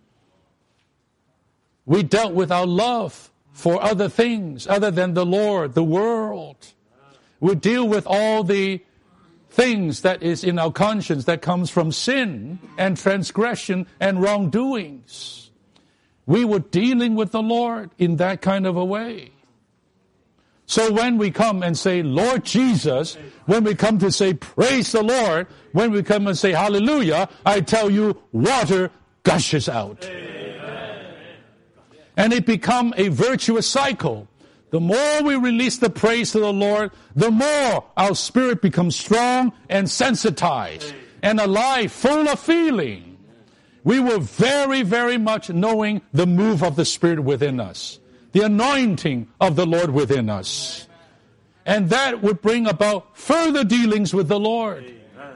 We dealt with our love for other things other than the Lord, the world. We deal with all the things that is in our conscience that comes from sin and transgression and wrongdoings. We were dealing with the Lord in that kind of a way. So when we come and say, Lord Jesus, when we come to say, praise the Lord, when we come and say, hallelujah, I tell you, water gushes out. Amen. And it becomes a virtuous cycle. The more we release the praise to the Lord, the more our spirit becomes strong and sensitized and alive, full of feeling. We were very, very much knowing the move of the Spirit within us. The anointing of the Lord within us. And that would bring about further dealings with the Lord. Amen.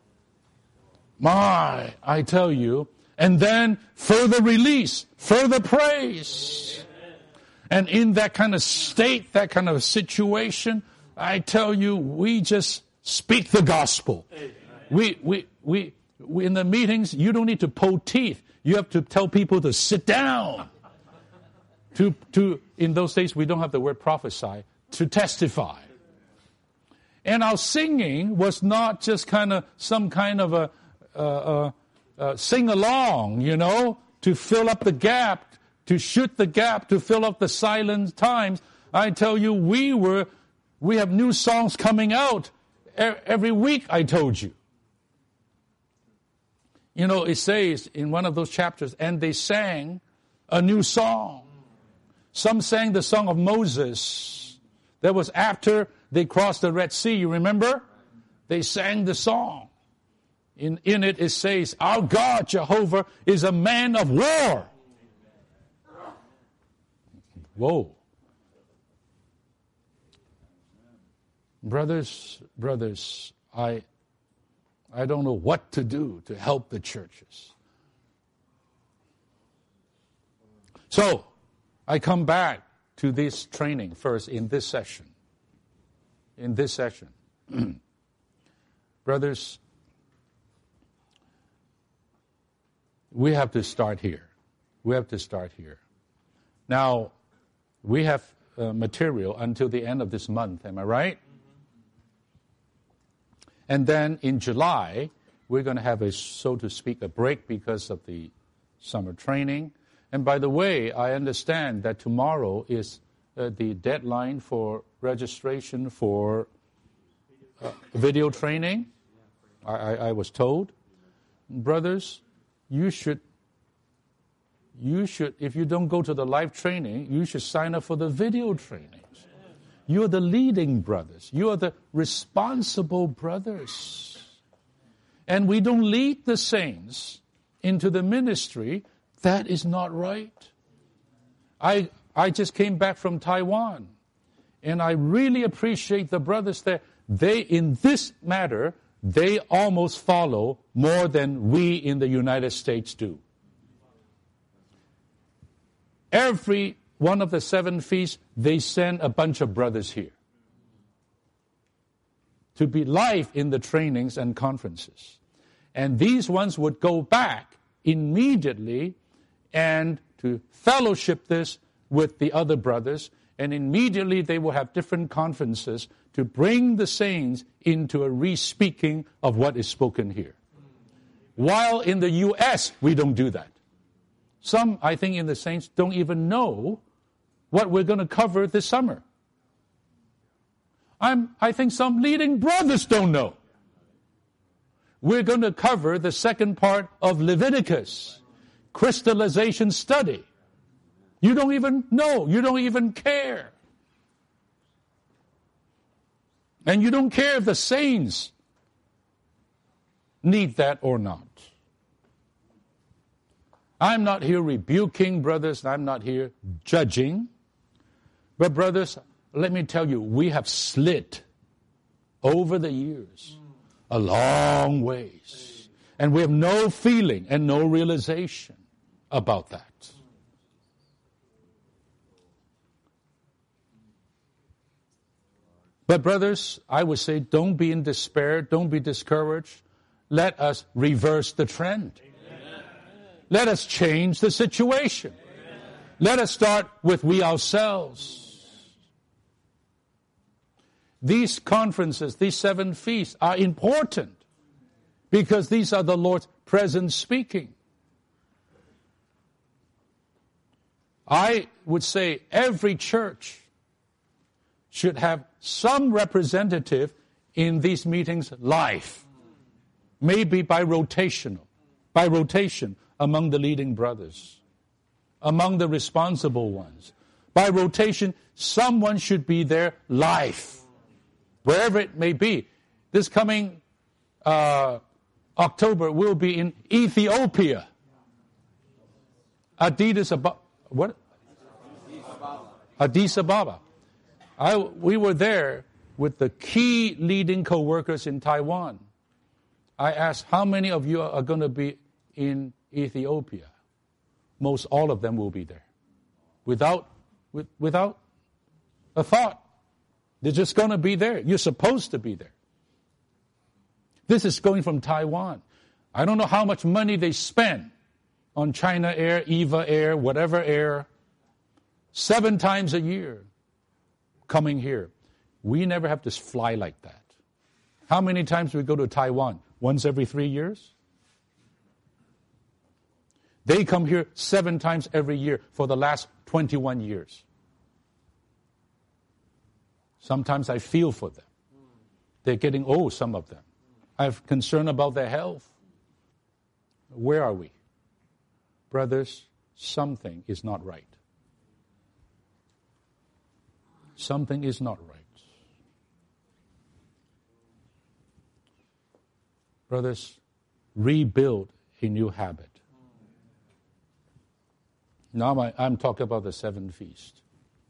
My, I tell you. And then further release, further praise. Amen. And in that kind of state, that kind of situation, I tell you, we just speak the gospel. Amen. We, we, we, we, in the meetings, you don't need to pull teeth. You have to tell people to sit down. To, to, in those days, we don't have the word prophesy, to testify. And our singing was not just kind of some kind of a uh, uh, uh, sing-along, you know, to fill up the gap, to shoot the gap, to fill up the silent times. I tell you, we were, we have new songs coming out every week, I told you. You know, it says in one of those chapters, and they sang a new song. Some sang the song of Moses. That was after they crossed the Red Sea, you remember? They sang the song. In, in it, it says, our God, Jehovah, is a man of war. Whoa. Brothers, brothers, I, I don't know what to do to help the churches. So, I come back to this training first in this session. In this session. Brothers, we have to start here. We have to start here. Now, we have uh, material until the end of this month, am I right? Mm-hmm. And then in July, we're going to have a, so to speak, a break because of the summer training. And by the way, I understand that tomorrow is uh, the deadline for registration for uh, video training. I, I, I was told. Brothers, you should, you should, if you don't go to the live training, you should sign up for the video trainings. You are the leading brothers. You are the responsible brothers. And we don't lead the saints into the ministry. That is not right. I I just came back from Taiwan, and I really appreciate the brothers there. They, in this matter, they almost follow more than we in the United States do. Every one of the seven feasts, they send a bunch of brothers here. to be live in the trainings and conferences. And these ones would go back immediately and to fellowship this with the other brothers, and immediately they will have different conferences to bring the saints into a re-speaking of what is spoken here. While in the U S, we don't do that. Some, I think, in the saints don't even know what we're going to cover this summer. I'm, I think some leading brothers don't know. We're going to cover the second part of Leviticus, crystallization study. You don't even know. You don't even care. And you don't care if the saints need that or not. I'm not here rebuking, brothers. I'm not here judging. But, brothers, let me tell you, we have slid over the years a long ways. And we have no feeling and no realization about that. But, brothers, I would say don't be in despair. Don't be discouraged. Let us reverse the trend. Amen. Let us change the situation. Amen. Let us start with we ourselves. These conferences, these seven feasts are important because these are the Lord's presence speaking. I would say every church should have some representative in these meetings live, maybe by rotational, by rotation among the leading brothers, among the responsible ones. By rotation, someone should be there live. Wherever it may be. This coming uh, October, we'll be in Ethiopia. Addis Ababa. What? Addis Ababa. I, we were there with the key leading co-workers in Taiwan. I asked, how many of you are going to be in Ethiopia? Most all of them will be there. Without, with, without a thought. They're just going to be there. You're supposed to be there. This is going from Taiwan. I don't know how much money they spend on China Air, Eva Air, whatever air. Seven times a year coming here. We never have to fly like that. How many times do we go to Taiwan? Once every three years? They come here seven times every year for the last twenty-one years. Sometimes I feel for them. They're getting old, some of them. I have concern about their health. Where are we? Brothers, something is not right. Something is not right. Brothers, rebuild a new habit. Now I, I'm talking about the seven feasts.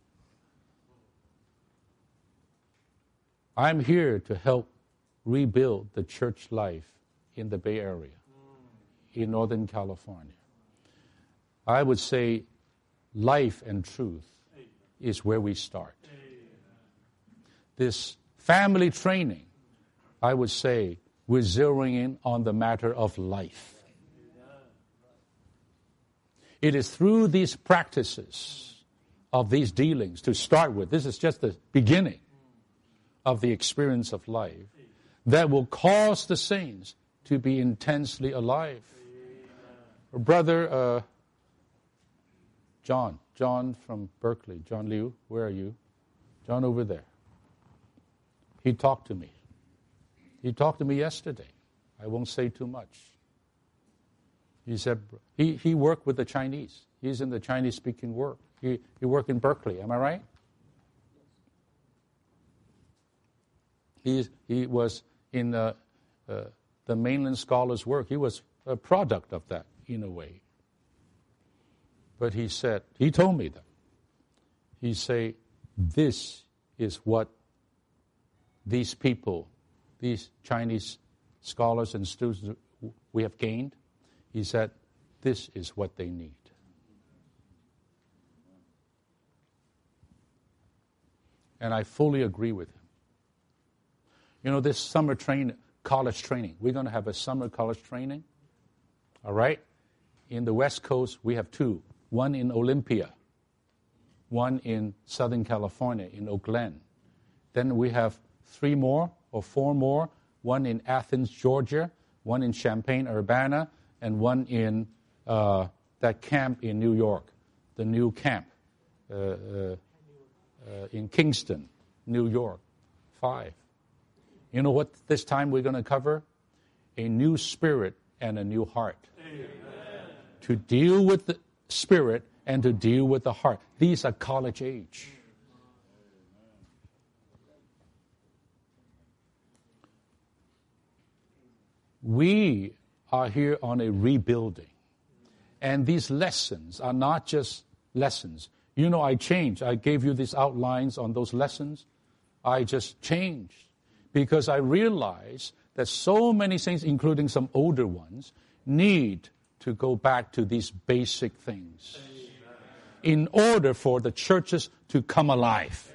I'm here to help rebuild the church life in the Bay Area, in Northern California. I would say life and truth is where we start. This family training, I would say, we're zeroing in on the matter of life. It is through these practices of these dealings to start with, this is just the beginning of the experience of life, that will cause the saints to be intensely alive. Brother uh, John, John from Berkeley, John Liu, where are you? John over there. He talked to me. He talked to me yesterday. I won't say too much. He said, he, he worked with the Chinese. He's in the Chinese-speaking work. He, he worked in Berkeley, am I right? He, he was in uh, uh, the mainland scholars' work. He was a product of that, in a way. But he said, he told me that. He said, this is what these people, these Chinese scholars and students we have gained. He said, this is what they need. And I fully agree with him. You know, this summer train, college training. We're going to have a summer college training. All right? In the West Coast, we have two. One in Olympia. One in Southern California, in Oak Glen. Then we have three more or four more. One in Athens, Georgia. One in Champaign-Urbana. And one in uh, that camp in New York. The new camp uh, uh, uh, in Kingston, New York. Five. You know what this time we're going to cover? A new spirit and a new heart. Amen. To deal with the spirit and to deal with the heart. These are college age. We are here on a rebuilding. And these lessons are not just lessons. You know, I changed. I gave you these outlines on those lessons. I just changed. Because I realize that so many things, including some older ones, need to go back to these basic things in order for the churches to come alive.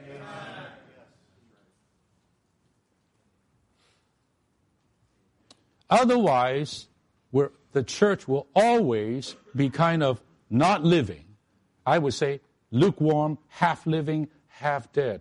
Otherwise, we're, the church will always be kind of not living. I would say lukewarm, half living, half dead.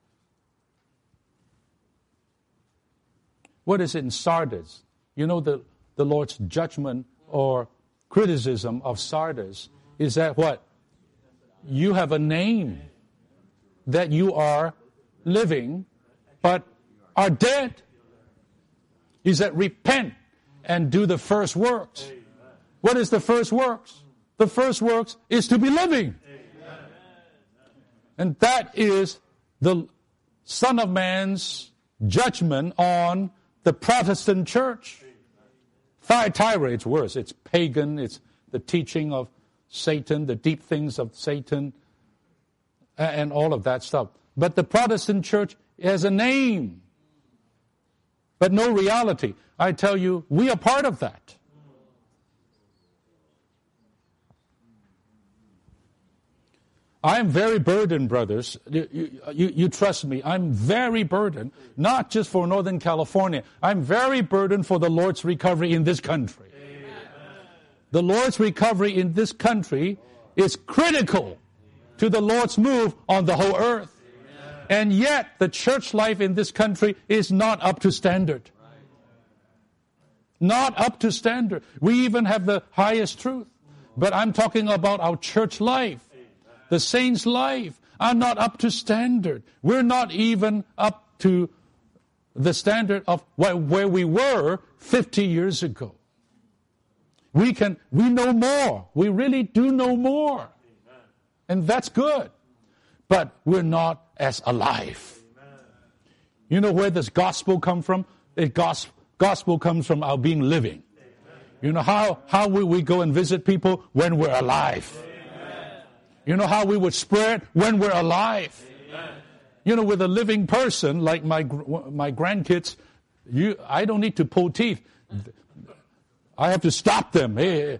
What is it in Sardis? You know, the, the Lord's judgment or criticism of Sardis is that what? You have a name that you are living, but are dead. He said, repent and do the first works. What is the first works? The first works is to be living. And that is the Son of Man's judgment on the Protestant church. Thyatira, it's worse. It's pagan. It's the teaching of Satan, the deep things of Satan, and all of that stuff. But the Protestant church has a name, but no reality. I tell you, we are part of that. I am very burdened, brothers. You, you, you trust me. I'm very burdened, not just for Northern California. I'm very burdened for the Lord's recovery in this country. Amen. The Lord's recovery in this country is critical to the Lord's move on the whole earth. Amen. And yet, the church life in this country is not up to standard. Not up to standard. We even have the highest truth. But I'm talking about our church life. The saints' life are not up to standard. We're not even up to the standard of where we were fifty years ago. We can, we know more. We really do know more. And that's good. But we're not as alive. You know where this gospel come from? The gospel, gospel comes from our being living. You know, how, how will we go and visit people? When we're alive. You know how we would spread? When we're alive. Amen. You know, with a living person, like my my grandkids, you I don't need to pull teeth. I have to stop them. Hey,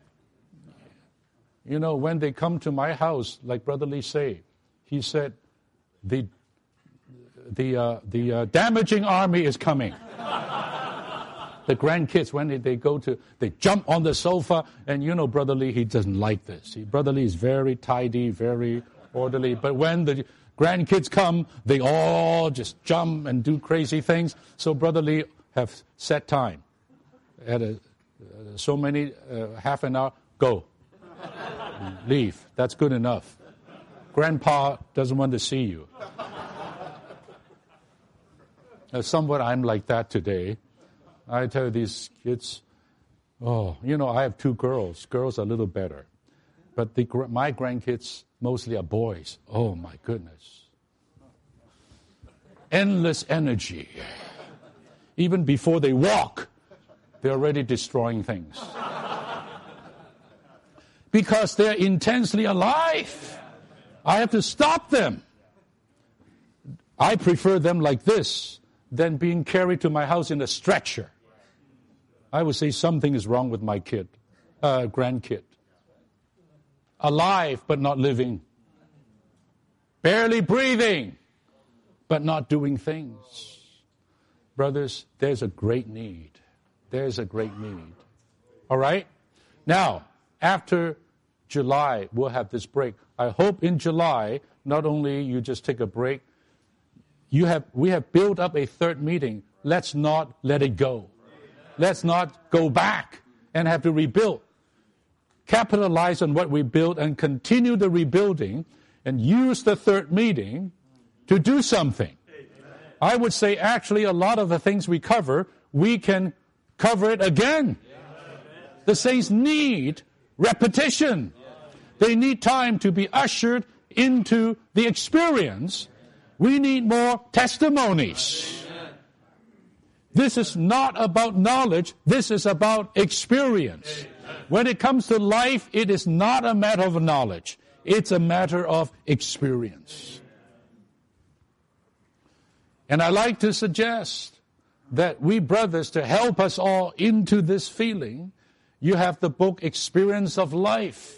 you know, when they come to my house, like Brother Lee say, he said, the the uh, the uh, damaging army is coming. The grandkids, when they, they go to, they jump on the sofa, and you know, Brother Lee, he doesn't like this. He, Brother Lee is very tidy, very orderly, but when the grandkids come, they all just jump and do crazy things. So Brother Lee have set time. At a, uh, so many, uh, half an hour, go. Leave. That's good enough. Grandpa doesn't want to see you. Uh, somewhat I'm like that today. I tell you, these kids, oh, you know, I have two girls. Girls are a little better. But the, my grandkids mostly are boys. Oh, my goodness. Endless energy. Even before they walk, they're already destroying things. Because they're intensely alive. I have to stop them. I prefer them like this than being carried to my house in a stretcher. I would say something is wrong with my kid, uh, grandkid. Alive but not living. Barely breathing but not doing things. brothers, there's a great need. There's a great need. All right? Now, after July, we'll have this break. I hope in July, not only you just take a break, you have we have built up a third meeting. Let's not let it go. Let's not go back and have to rebuild. Capitalize on what we built and continue the rebuilding and use the third meeting to do something. I would say actually a lot of the things we cover, we can cover it again. The saints need repetition. They need time to be ushered into the experience. We need more testimonies. This is not about knowledge. This is about experience. When it comes to life, it is not a matter of knowledge. It's a matter of experience. And I like to suggest that we brothers, to help us all into this feeling, you have the book Experience of Life.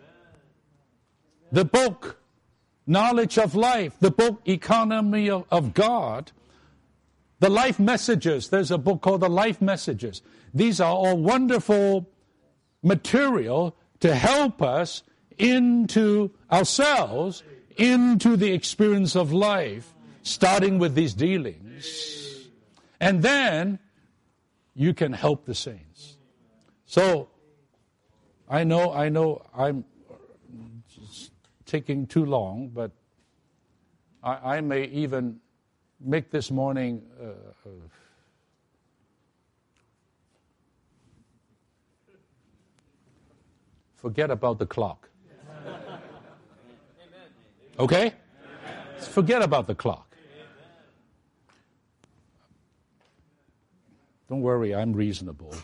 The book Knowledge of Life. The book Economy of, of God. The Life Messages. There's a book called The Life Messages. These are all wonderful material to help us into ourselves, into the experience of life, starting with these dealings. And then you can help the saints. So, I know, I know I'm taking too long, but I, I may even make this morning uh, uh, forget about the clock. Okay? Forget about the clock. Don't worry, I'm reasonable.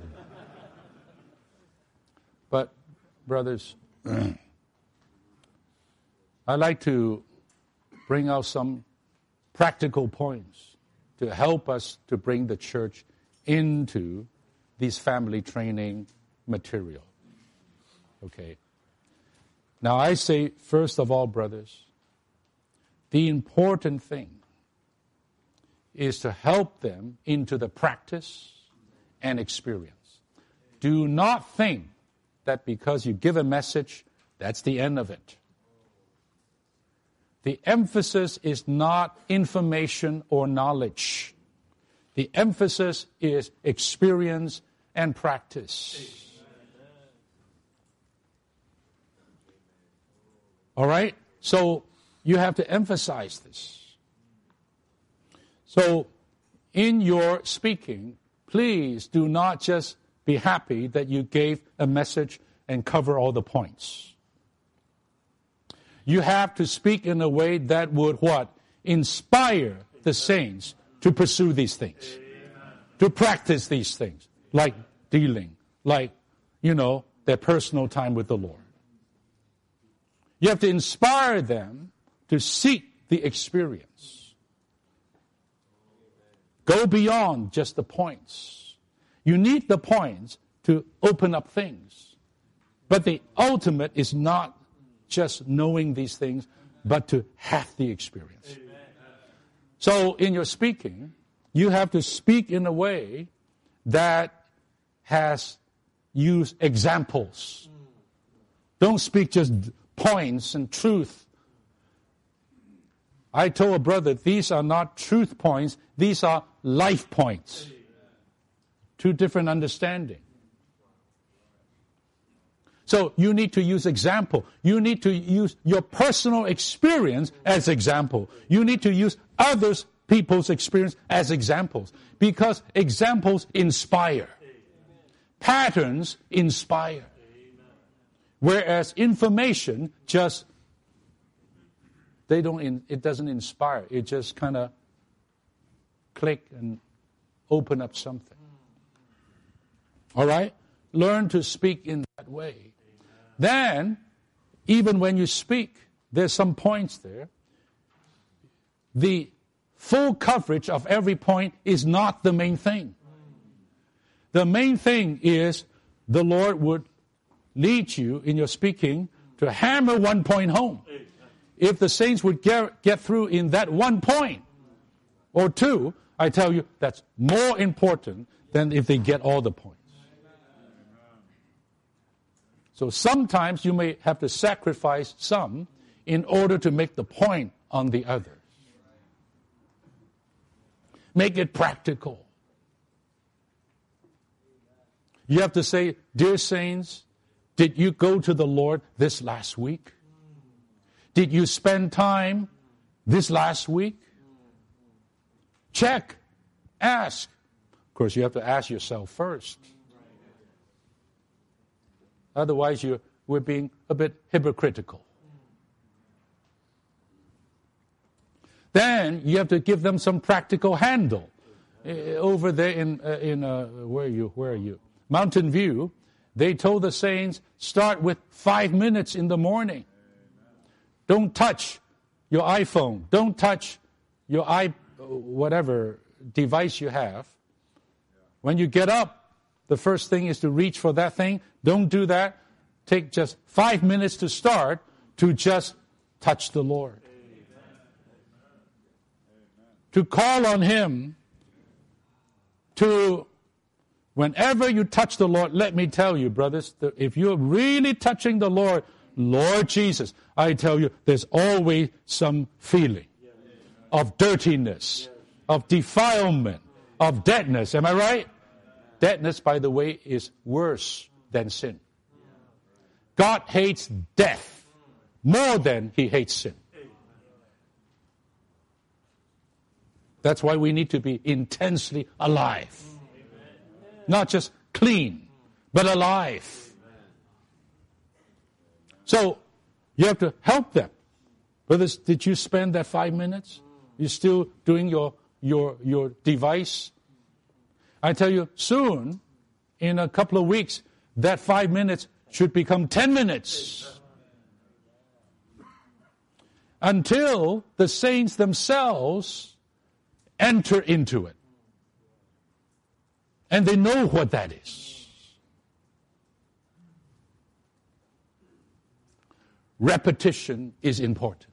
But, brothers, I like to bring out some practical points to help us to bring the church into these family training material. Okay. Now I say, first of all, brothers, the important thing is to help them into the practice and experience. Do not think that because you give a message, that's the end of it. The emphasis is not information or knowledge. The emphasis is experience and practice. All right? So you have to emphasize this. So in your speaking, please do not just be happy that you gave a message and cover all the points. You have to speak in a way that would what? Inspire the saints to pursue these things. To practice these things. Like dealing. Like, you know, their personal time with the Lord. You have to inspire them to seek the experience. Go beyond just the points. You need the points to open up things. But the ultimate is not just knowing these things, but to have the experience. Amen. So in your speaking, you have to speak in a way that has used examples. Don't speak just points and truth. I told a brother, these are not truth points, these are life points. Two different understandings. So you need to use example. You need to use your personal experience as example. You need to use others people's experience as examples. Because examples inspire. Patterns inspire. Whereas information just, they don't, it doesn't inspire. It just kind of click and open up something. All right? Learn to speak in that way. Then, even when you speak, there's some points there. The full coverage of every point is not the main thing. The main thing is the Lord would lead you in your speaking to hammer one point home. If the saints would get, get through in that one point or two, I tell you, that's more important than if they get all the points. So sometimes you may have to sacrifice some in order to make the point on the others. Make it practical. You have to say, dear saints, did you go to the Lord this last week? Did you spend time this last week? Check. Ask. Of course, you have to ask yourself first. Otherwise, you're, we're being a bit hypocritical. Then you have to give them some practical handle. Uh, over there in uh, in uh, where are you? Where are you? Mountain View. They told the saints, start with five minutes in the morning. Don't touch your iPhone. Don't touch your i whatever device you have. When you get up, the first thing is to reach for that thing. Don't do that. Take just five minutes to start to just touch the Lord. To call on Him, to, whenever you touch the Lord, let me tell you, brothers, that if you're really touching the Lord, Lord Jesus, I tell you, there's always some feeling of dirtiness, of defilement, of deadness. Am I right? Deadness, by the way, is worse than sin. God hates death more than He hates sin. That's why we need to be intensely alive. Not just clean, but alive. So, you have to help them. Brothers, did you spend that five minutes? You still doing your, your, your device? I tell you, soon, in a couple of weeks, that five minutes should become ten minutes. Until the saints themselves enter into it. And they know what that is. Repetition is important.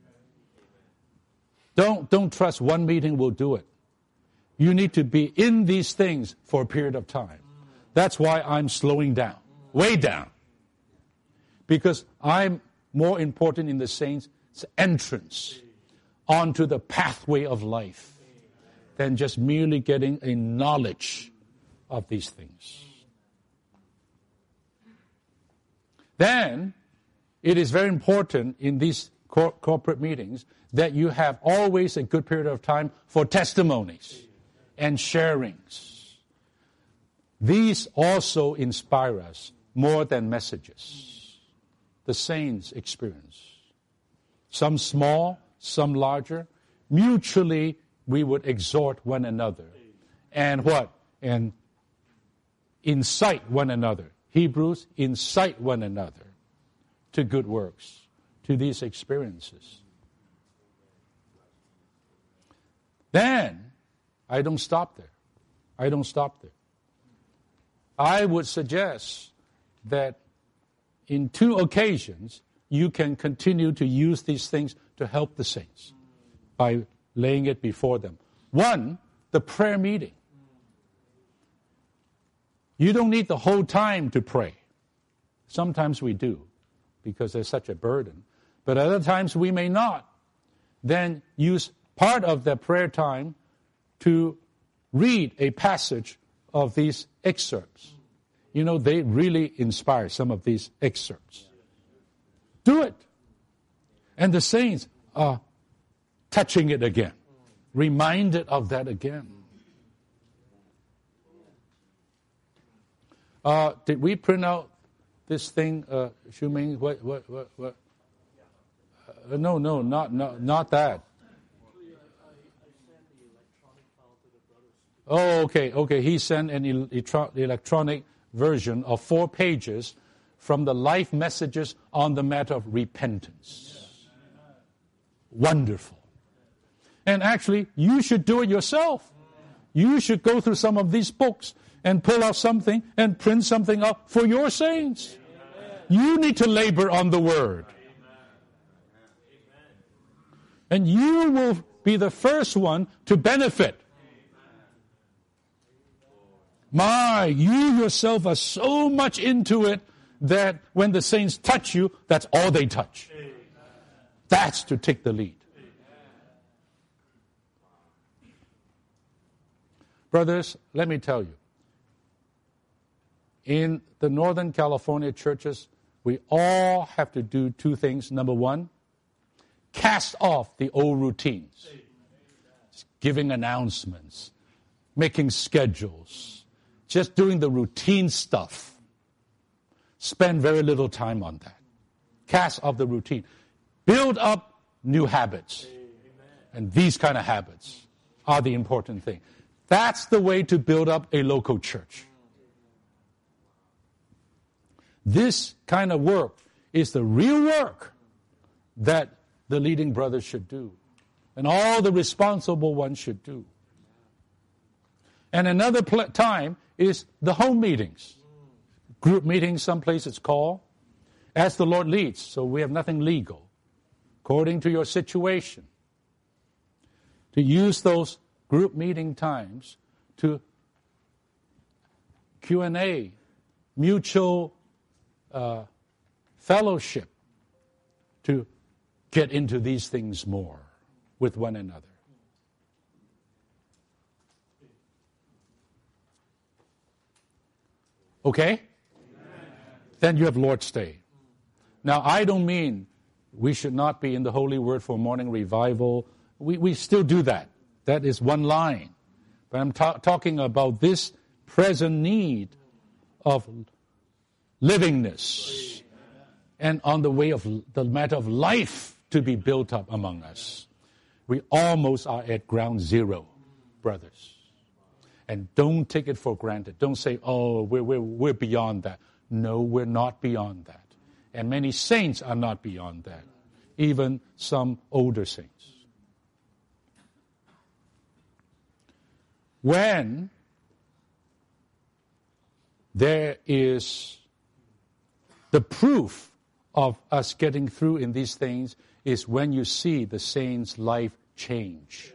Don't, don't trust one meeting will do it. You need to be in these things for a period of time. That's why I'm slowing down, way down. Because I'm more important in the saints' entrance onto the pathway of life than just merely getting a knowledge of these things. Then, it is very important in these cor- corporate meetings that you have always a good period of time for testimonies and sharings. These also inspire us more than messages. The saints' experience. Some small, some larger. Mutually, we would exhort one another. And what? And incite one another. Hebrews, incite one another to good works, to these experiences. Then, I don't stop there. I don't stop there. I would suggest that in two occasions, you can continue to use these things to help the saints by laying it before them. One, the prayer meeting. You don't need the whole time to pray. Sometimes we do, because there's such a burden. But other times we may not. Then use part of the prayer time to read a passage of these excerpts. You know, they really inspire, some of these excerpts. Do it. And the saints are touching it again. Reminded of that again. Uh, did we print out this thing, uh, Shuming? What, what, what, what? Uh, no, no, not, not, not that. Oh, okay, okay. He sent an electronic version of four pages from the life messages on the matter of repentance. Wonderful. And actually, you should do it yourself. You should go through some of these books and pull out something and print something up for your saints. You need to labor on the Word. And you will be the first one to benefit My, you yourself are so much into it that when the saints touch you, that's all they touch. That's to take the lead. Brothers, let me tell you, in the Northern California churches, we all have to do two things. Number one, cast off the old routines. Giving announcements, making schedules, just doing the routine stuff. Spend very little time on that. Cast off the routine. Build up new habits. And these kind of habits are the important thing. That's the way to build up a local church. This kind of work is the real work that the leading brothers should do. And all the responsible ones should do. And another pl- time is the home meetings. Group meetings, someplace it's called. As the Lord leads, so we have nothing legal. According to your situation. To use those group meeting times to Q and A, mutual uh, fellowship, to get into these things more with one another. Okay? Amen. Then you have Lord's Day. Now, I don't mean we should not be in the Holy Word for morning revival. We, we still do that. That is one line. But I'm ta- talking about this present need of livingness and on the way of the matter of life to be built up among us. We almost are at ground zero, brothers. And don't take it for granted. Don't say, oh, we're, we're, we're beyond that. No, we're not beyond that. And many saints are not beyond that. Even some older saints. When there is the proof of us getting through in these things is when you see the saint's life change.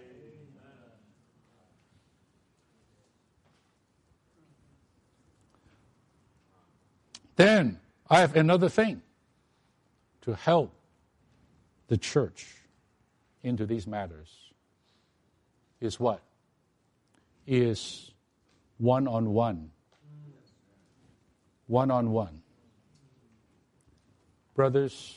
Then I have another thing to help the church into these matters. Is what? Is one-on-one. One-on-one. Brothers,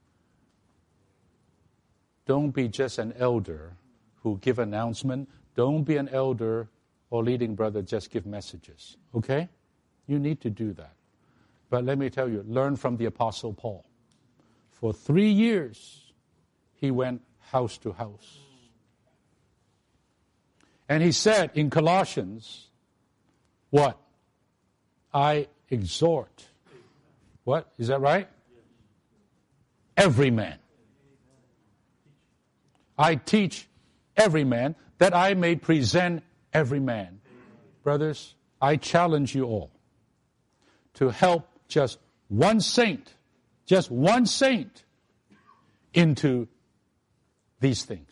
don't be just an elder who give announcement. Don't be an elder or leading brother, just give messages. Okay? You need to do that. But let me tell you, learn from the Apostle Paul. For three years, he went house to house. And he said in Colossians, what? I exhort. What? Is that right? Every man. I teach every man that I may present every man. Brothers, I challenge you all to help just one saint, just one saint into these things.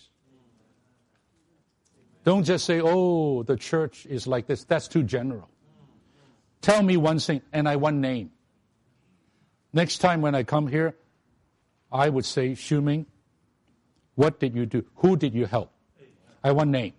Don't just say, oh, the church is like this. That's too general. Tell me one saint, and I want name. Next time when I come here, I would say, Shuming, what did you do? Who did you help? I want name.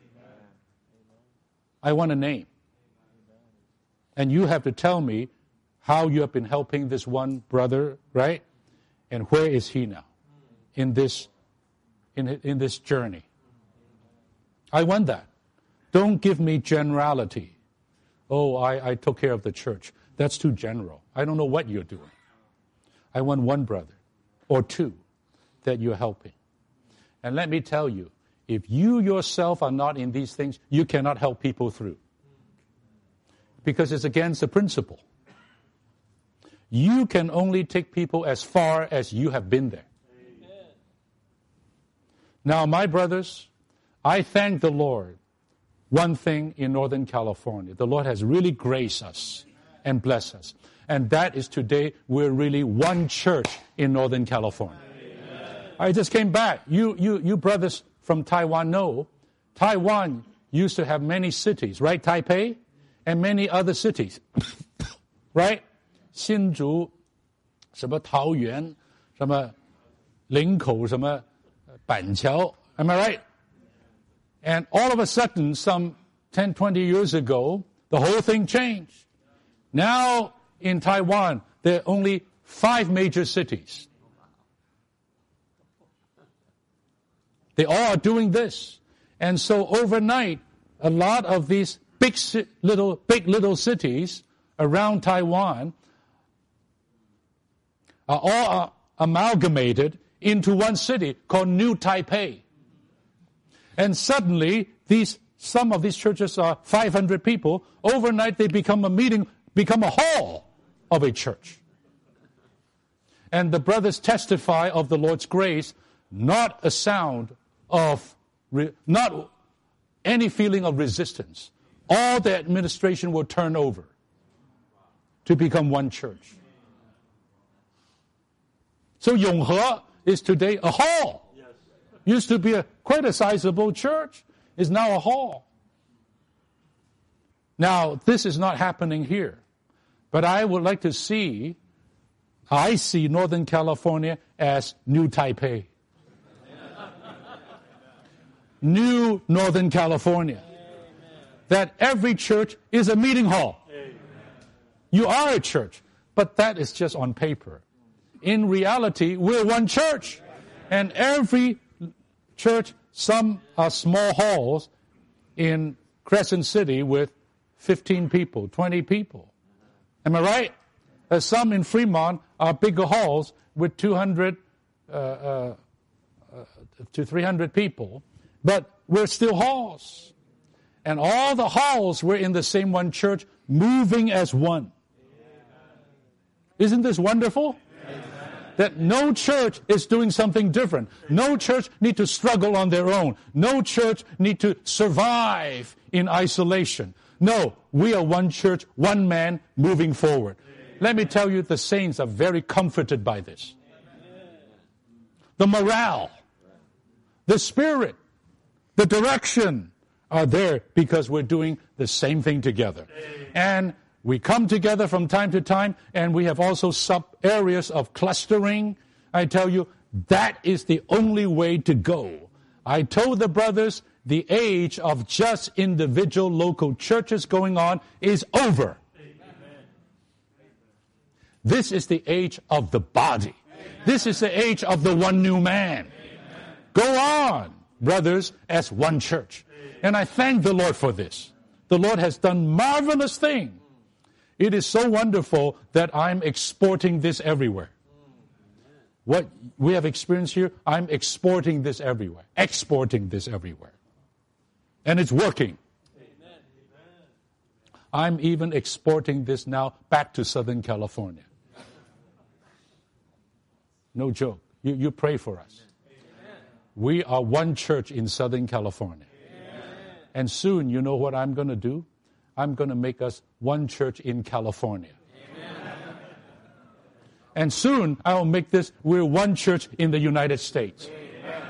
I want a name. And you have to tell me how you have been helping this one brother, right? And where is he now in this in in this journey? I want that. Don't give me generality. Oh, I, I took care of the church. That's too general. I don't know what you're doing. I want one brother or two that you're helping. And let me tell you, if you yourself are not in these things, you cannot help people through. Because it's against the principle. You can only take people as far as you have been there. Amen. Now, my brothers, I thank the Lord. One thing in Northern California, the Lord has really graced us and blessed us. And that is today, we're really one church in Northern California. Amen. I just came back. You, you, you brothers from Taiwan know, Taiwan used to have many cities, right, Taipei? and many other cities. Right? 新竹, 什么桃园, 什么林口, 什么板桥, am I right? And all of a sudden, some ten, twenty years ago, the whole thing changed. Now, in Taiwan, there are only five major cities. They all are doing this. And so overnight, a lot of these big little, big little cities around Taiwan are all amalgamated into one city called New Taipei. And suddenly, these some of these churches are five hundred people. Overnight, they become a meeting, become a hall of a church. And the brothers testify of the Lord's grace, not a sound of, not any feeling of resistance. All the administration will turn over to become one church. So Yonghe is today a hall. Used to be a quite a sizable church, is now a hall. Now, this is not happening here. But I would like to see, I see Northern California as New Taipei. New Northern California. That every church is a meeting hall. You are a church, but that is just on paper. In reality, we're one church. And every church, some are small halls in Crescent City with fifteen people, twenty people. Am I right? There's some in Fremont are bigger halls with two hundred uh, uh, uh, to three hundred people. But we're still halls. And all the halls were in the same one church, moving as one. Isn't this wonderful? That no church is doing something different. No church need to struggle on their own. No church need to survive in isolation. No, we are one church, one man moving forward. Let me tell you, the saints are very comforted by this. The morale, the spirit, the direction are there because we're doing the same thing together. And we come together from time to time, and we have also sub-areas of clustering. I tell you, that is the only way to go. I told the brothers, the age of just individual local churches going on is over. Amen. This is the age of the body. Amen. This is the age of the one new man. Amen. Go on, brothers, as one church. Amen. And I thank the Lord for this. The Lord has done marvelous things. It is so wonderful that I'm exporting this everywhere. What we have experienced here, I'm exporting this everywhere. Exporting this everywhere. And it's working. Amen. I'm even exporting this now back to Southern California. No joke. You, you pray for us. Amen. We are one church in Southern California. Amen. And soon, you know what I'm going to do? I'm going to make us one church in California. Amen. And soon, I will make this, we're one church in the United States. Amen.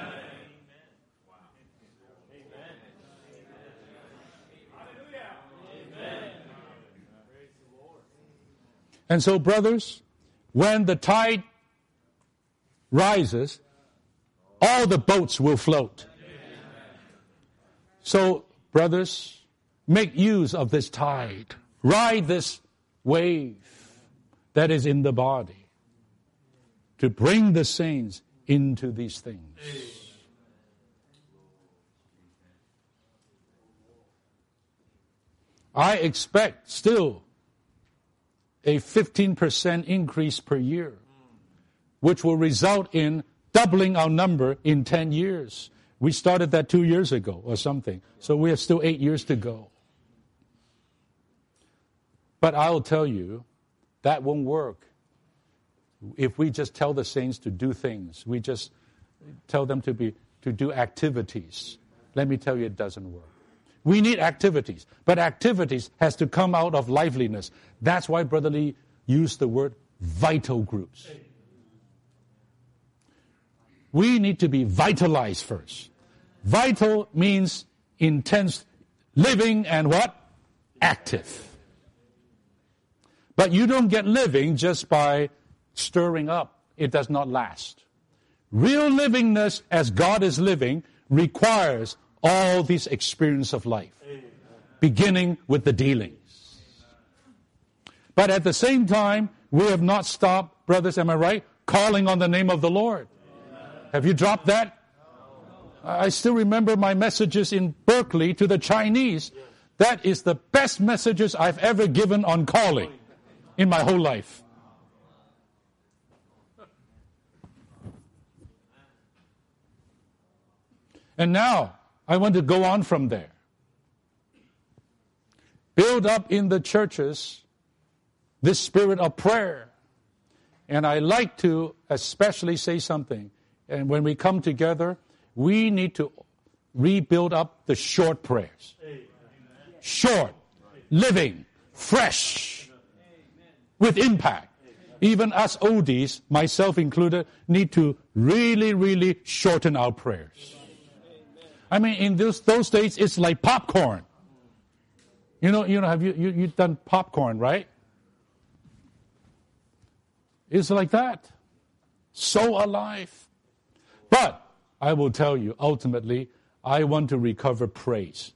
And so, brothers, when the tide rises, all the boats will float. So, brothers, make use of this tide. Ride this wave that is in the body to bring the saints into these things. I expect still a fifteen percent increase per year, which will result in doubling our number in ten years. We started that two years ago or something, so we have still eight years to go. But I'll tell you, that won't work. If we just tell the saints to do things, we just tell them to be to do activities. Let me tell you, it doesn't work. We need activities, but activities has to come out of liveliness. That's why Brother Lee used the word vital groups. We need to be vitalized first. Vital means intense living and what? active. But you don't get living just by stirring up. It does not last. Real livingness as God is living requires all these experience of life, beginning with the dealings. But at the same time, we have not stopped, brothers, am I right, calling on the name of the Lord. Have you dropped that? I still remember my messages in Berkeley to the Chinese. That is the best messages I've ever given on calling in my whole life. And now, I want to go on from there. Build up in the churches this spirit of prayer. And I like to especially say something. And when we come together, we need to rebuild up the short prayers. Short, living, fresh, with impact. Even us oldies, myself included, need to really, really shorten our prayers. I mean, in those, those days, it's like popcorn. You know, you know, have you, you you've done popcorn, right? It's like that. So alive. But I will tell you, ultimately, I want to recover praise.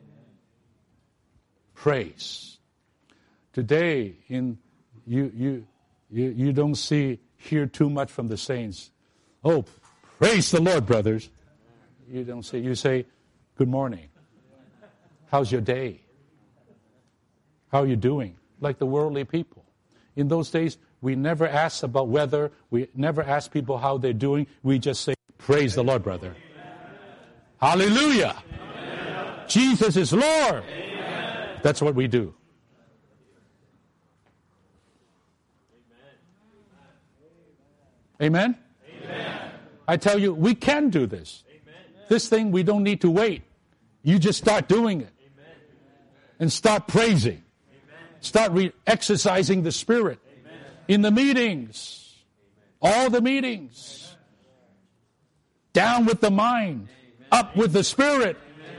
Praise. Today, in you you you you don't see hear too much from the saints. Oh, praise the Lord, brothers. You don't say. You say, good morning. How's your day? How are you doing? Like the worldly people. In those days, we never asked about weather. We never asked people how they're doing. We just say, praise the Lord, brother. Amen. Hallelujah. Amen. Jesus is Lord. Amen. That's what we do. Amen? Amen? I tell you, we can do this. Amen. This thing, we don't need to wait. You just start doing it. Amen. And start praising. Amen. Start re- exercising the Spirit. Amen. In the meetings. Amen. All the meetings. Down with the mind. Amen. Up with the Spirit.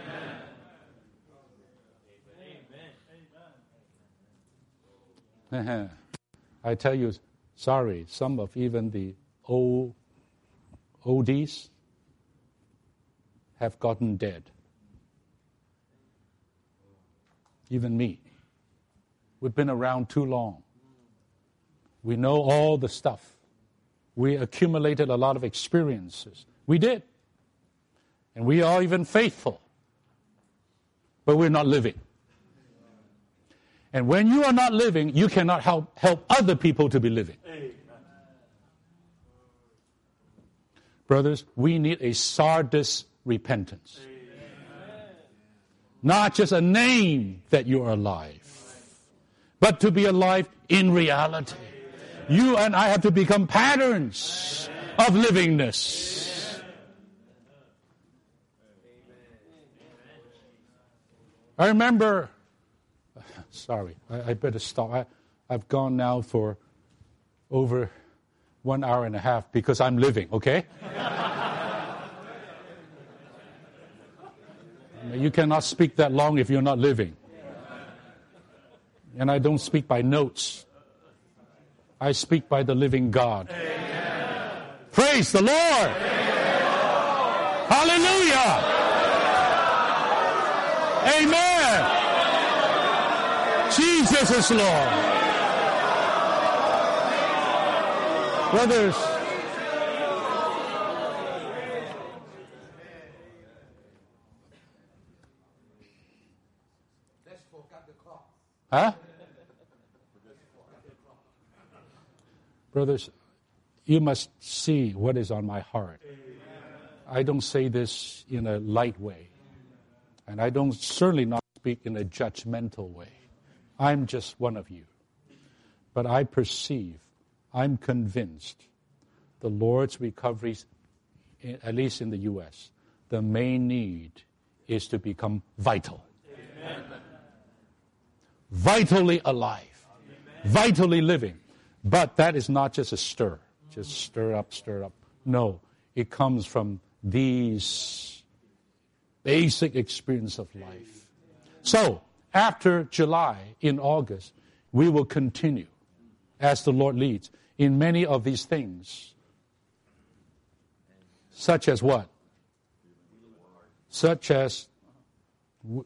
Amen. I tell you, sorry, some of even the old oldies have gotten dead. Even me. We've been around too long. We know all the stuff. We accumulated a lot of experiences. We did. And we are even faithful. But we're not living. And when you are not living, you cannot help help other people to be living. Amen. Brothers, we need a Sardis repentance. Amen. Not just a name that you are alive, but to be alive in reality. Amen. You and I have to become patterns Amen. Of livingness. Amen. I remember... Sorry, I, I better stop. I, I've gone now for over one hour and a half because I'm living, okay? You cannot speak that long if you're not living. And I don't speak by notes. I speak by the living God. Amen. Praise the Lord! Amen. Hallelujah! Amen! Jesus is Lord. Brothers, let's forget the clock. Huh? Brothers, you must see what is on my heart. I don't say this in a light way, and I don't certainly not speak in a judgmental way. I'm just one of you. But I perceive, I'm convinced, the Lord's recoveries, at least in the U S, the main need is to become vital. Amen. Vitally alive. Amen. Vitally living. But that is not just a stir. Just stir up, stir up. No, it comes from these basic experience of life. So, after July, in August, we will continue, as the Lord leads, in many of these things. Such as what? Such as w-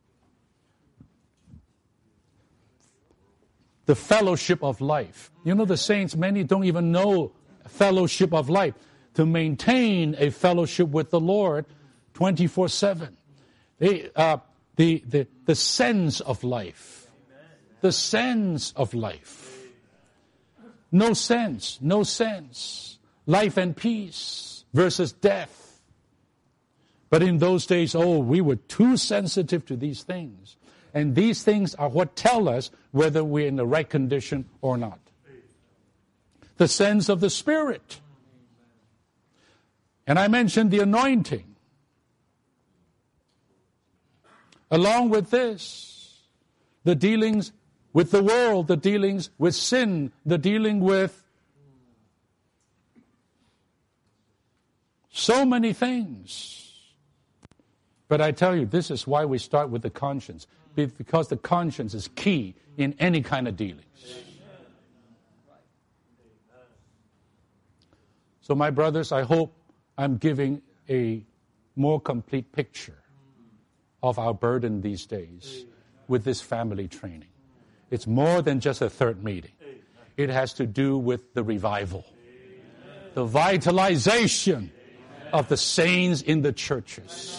the fellowship of life. You know, the saints, many don't even know fellowship of life. To maintain a fellowship with the Lord twenty-four seven. They, uh, the, the, the sense of life. The sense of life. No sense, no sense. Life and peace versus death. But in those days, oh, we were too sensitive to these things. And these things are what tell us whether we're in the right condition or not. The sense of the Spirit. And I mentioned the anointing. Along with this, the dealings with the world, the dealings with sin, the dealing with so many things. But I tell you, this is why we start with the conscience. Because the conscience is key in any kind of dealings. So my brothers, I hope I'm giving a more complete picture of our burden these days with this family training. It's more than just a third meeting. It has to do with the revival, the vitalization of the saints in the churches.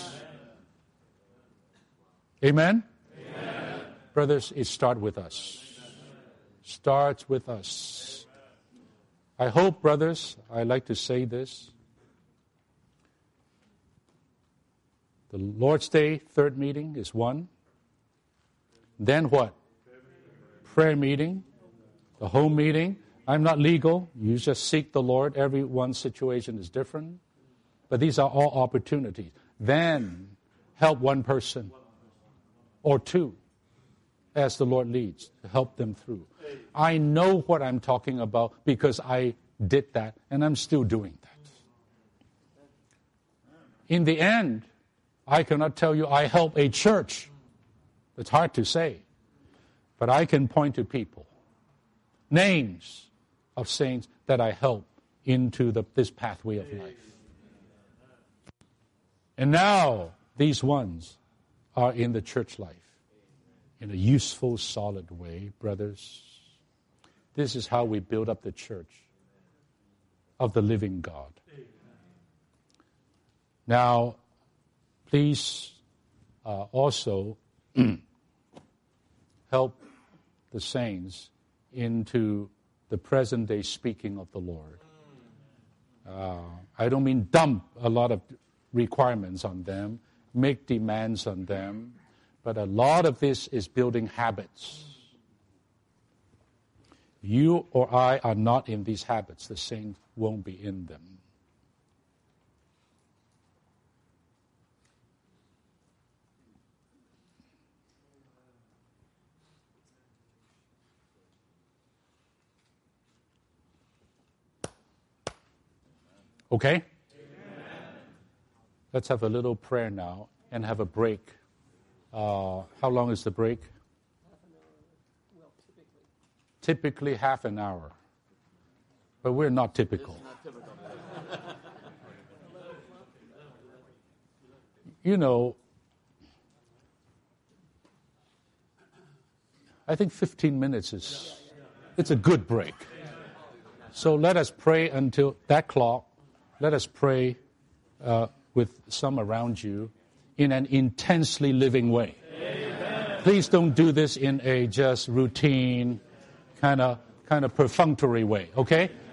Amen? Amen? Brothers, it starts with us. Starts with us. I hope, brothers, I like to say this. The Lord's Day third meeting is one. Then what? Prayer meeting. The home meeting. I'm not legal. You just seek the Lord. Everyone's situation is different. But these are all opportunities. Then help one person or two as the Lord leads to help them through. I know what I'm talking about because I did that and I'm still doing that. In the end, I cannot tell you I help a church. It's hard to say. But I can point to people, names of saints that I help into the, this pathway of life. And now these ones are in the church life in a useful, solid way, brothers. This is how we build up the church of the living God. Now, please uh, also help the saints into the present day speaking of the Lord. Uh, I don't mean dump a lot of requirements on them, make demands on them, but a lot of this is building habits. You or I are not in these habits. The saints won't be in them. Okay? Amen. Let's have a little prayer now and have a break. Uh, how long is the break? Half an hour. Well, typically. Typically half an hour. But we're not typical. Not typical. You know, I think fifteen minutes is, it's a good break. So let us pray until that clock. Let us pray uh, with some around you in an intensely living way. Amen. Please don't do this in a just routine, kind of kind of perfunctory way, okay?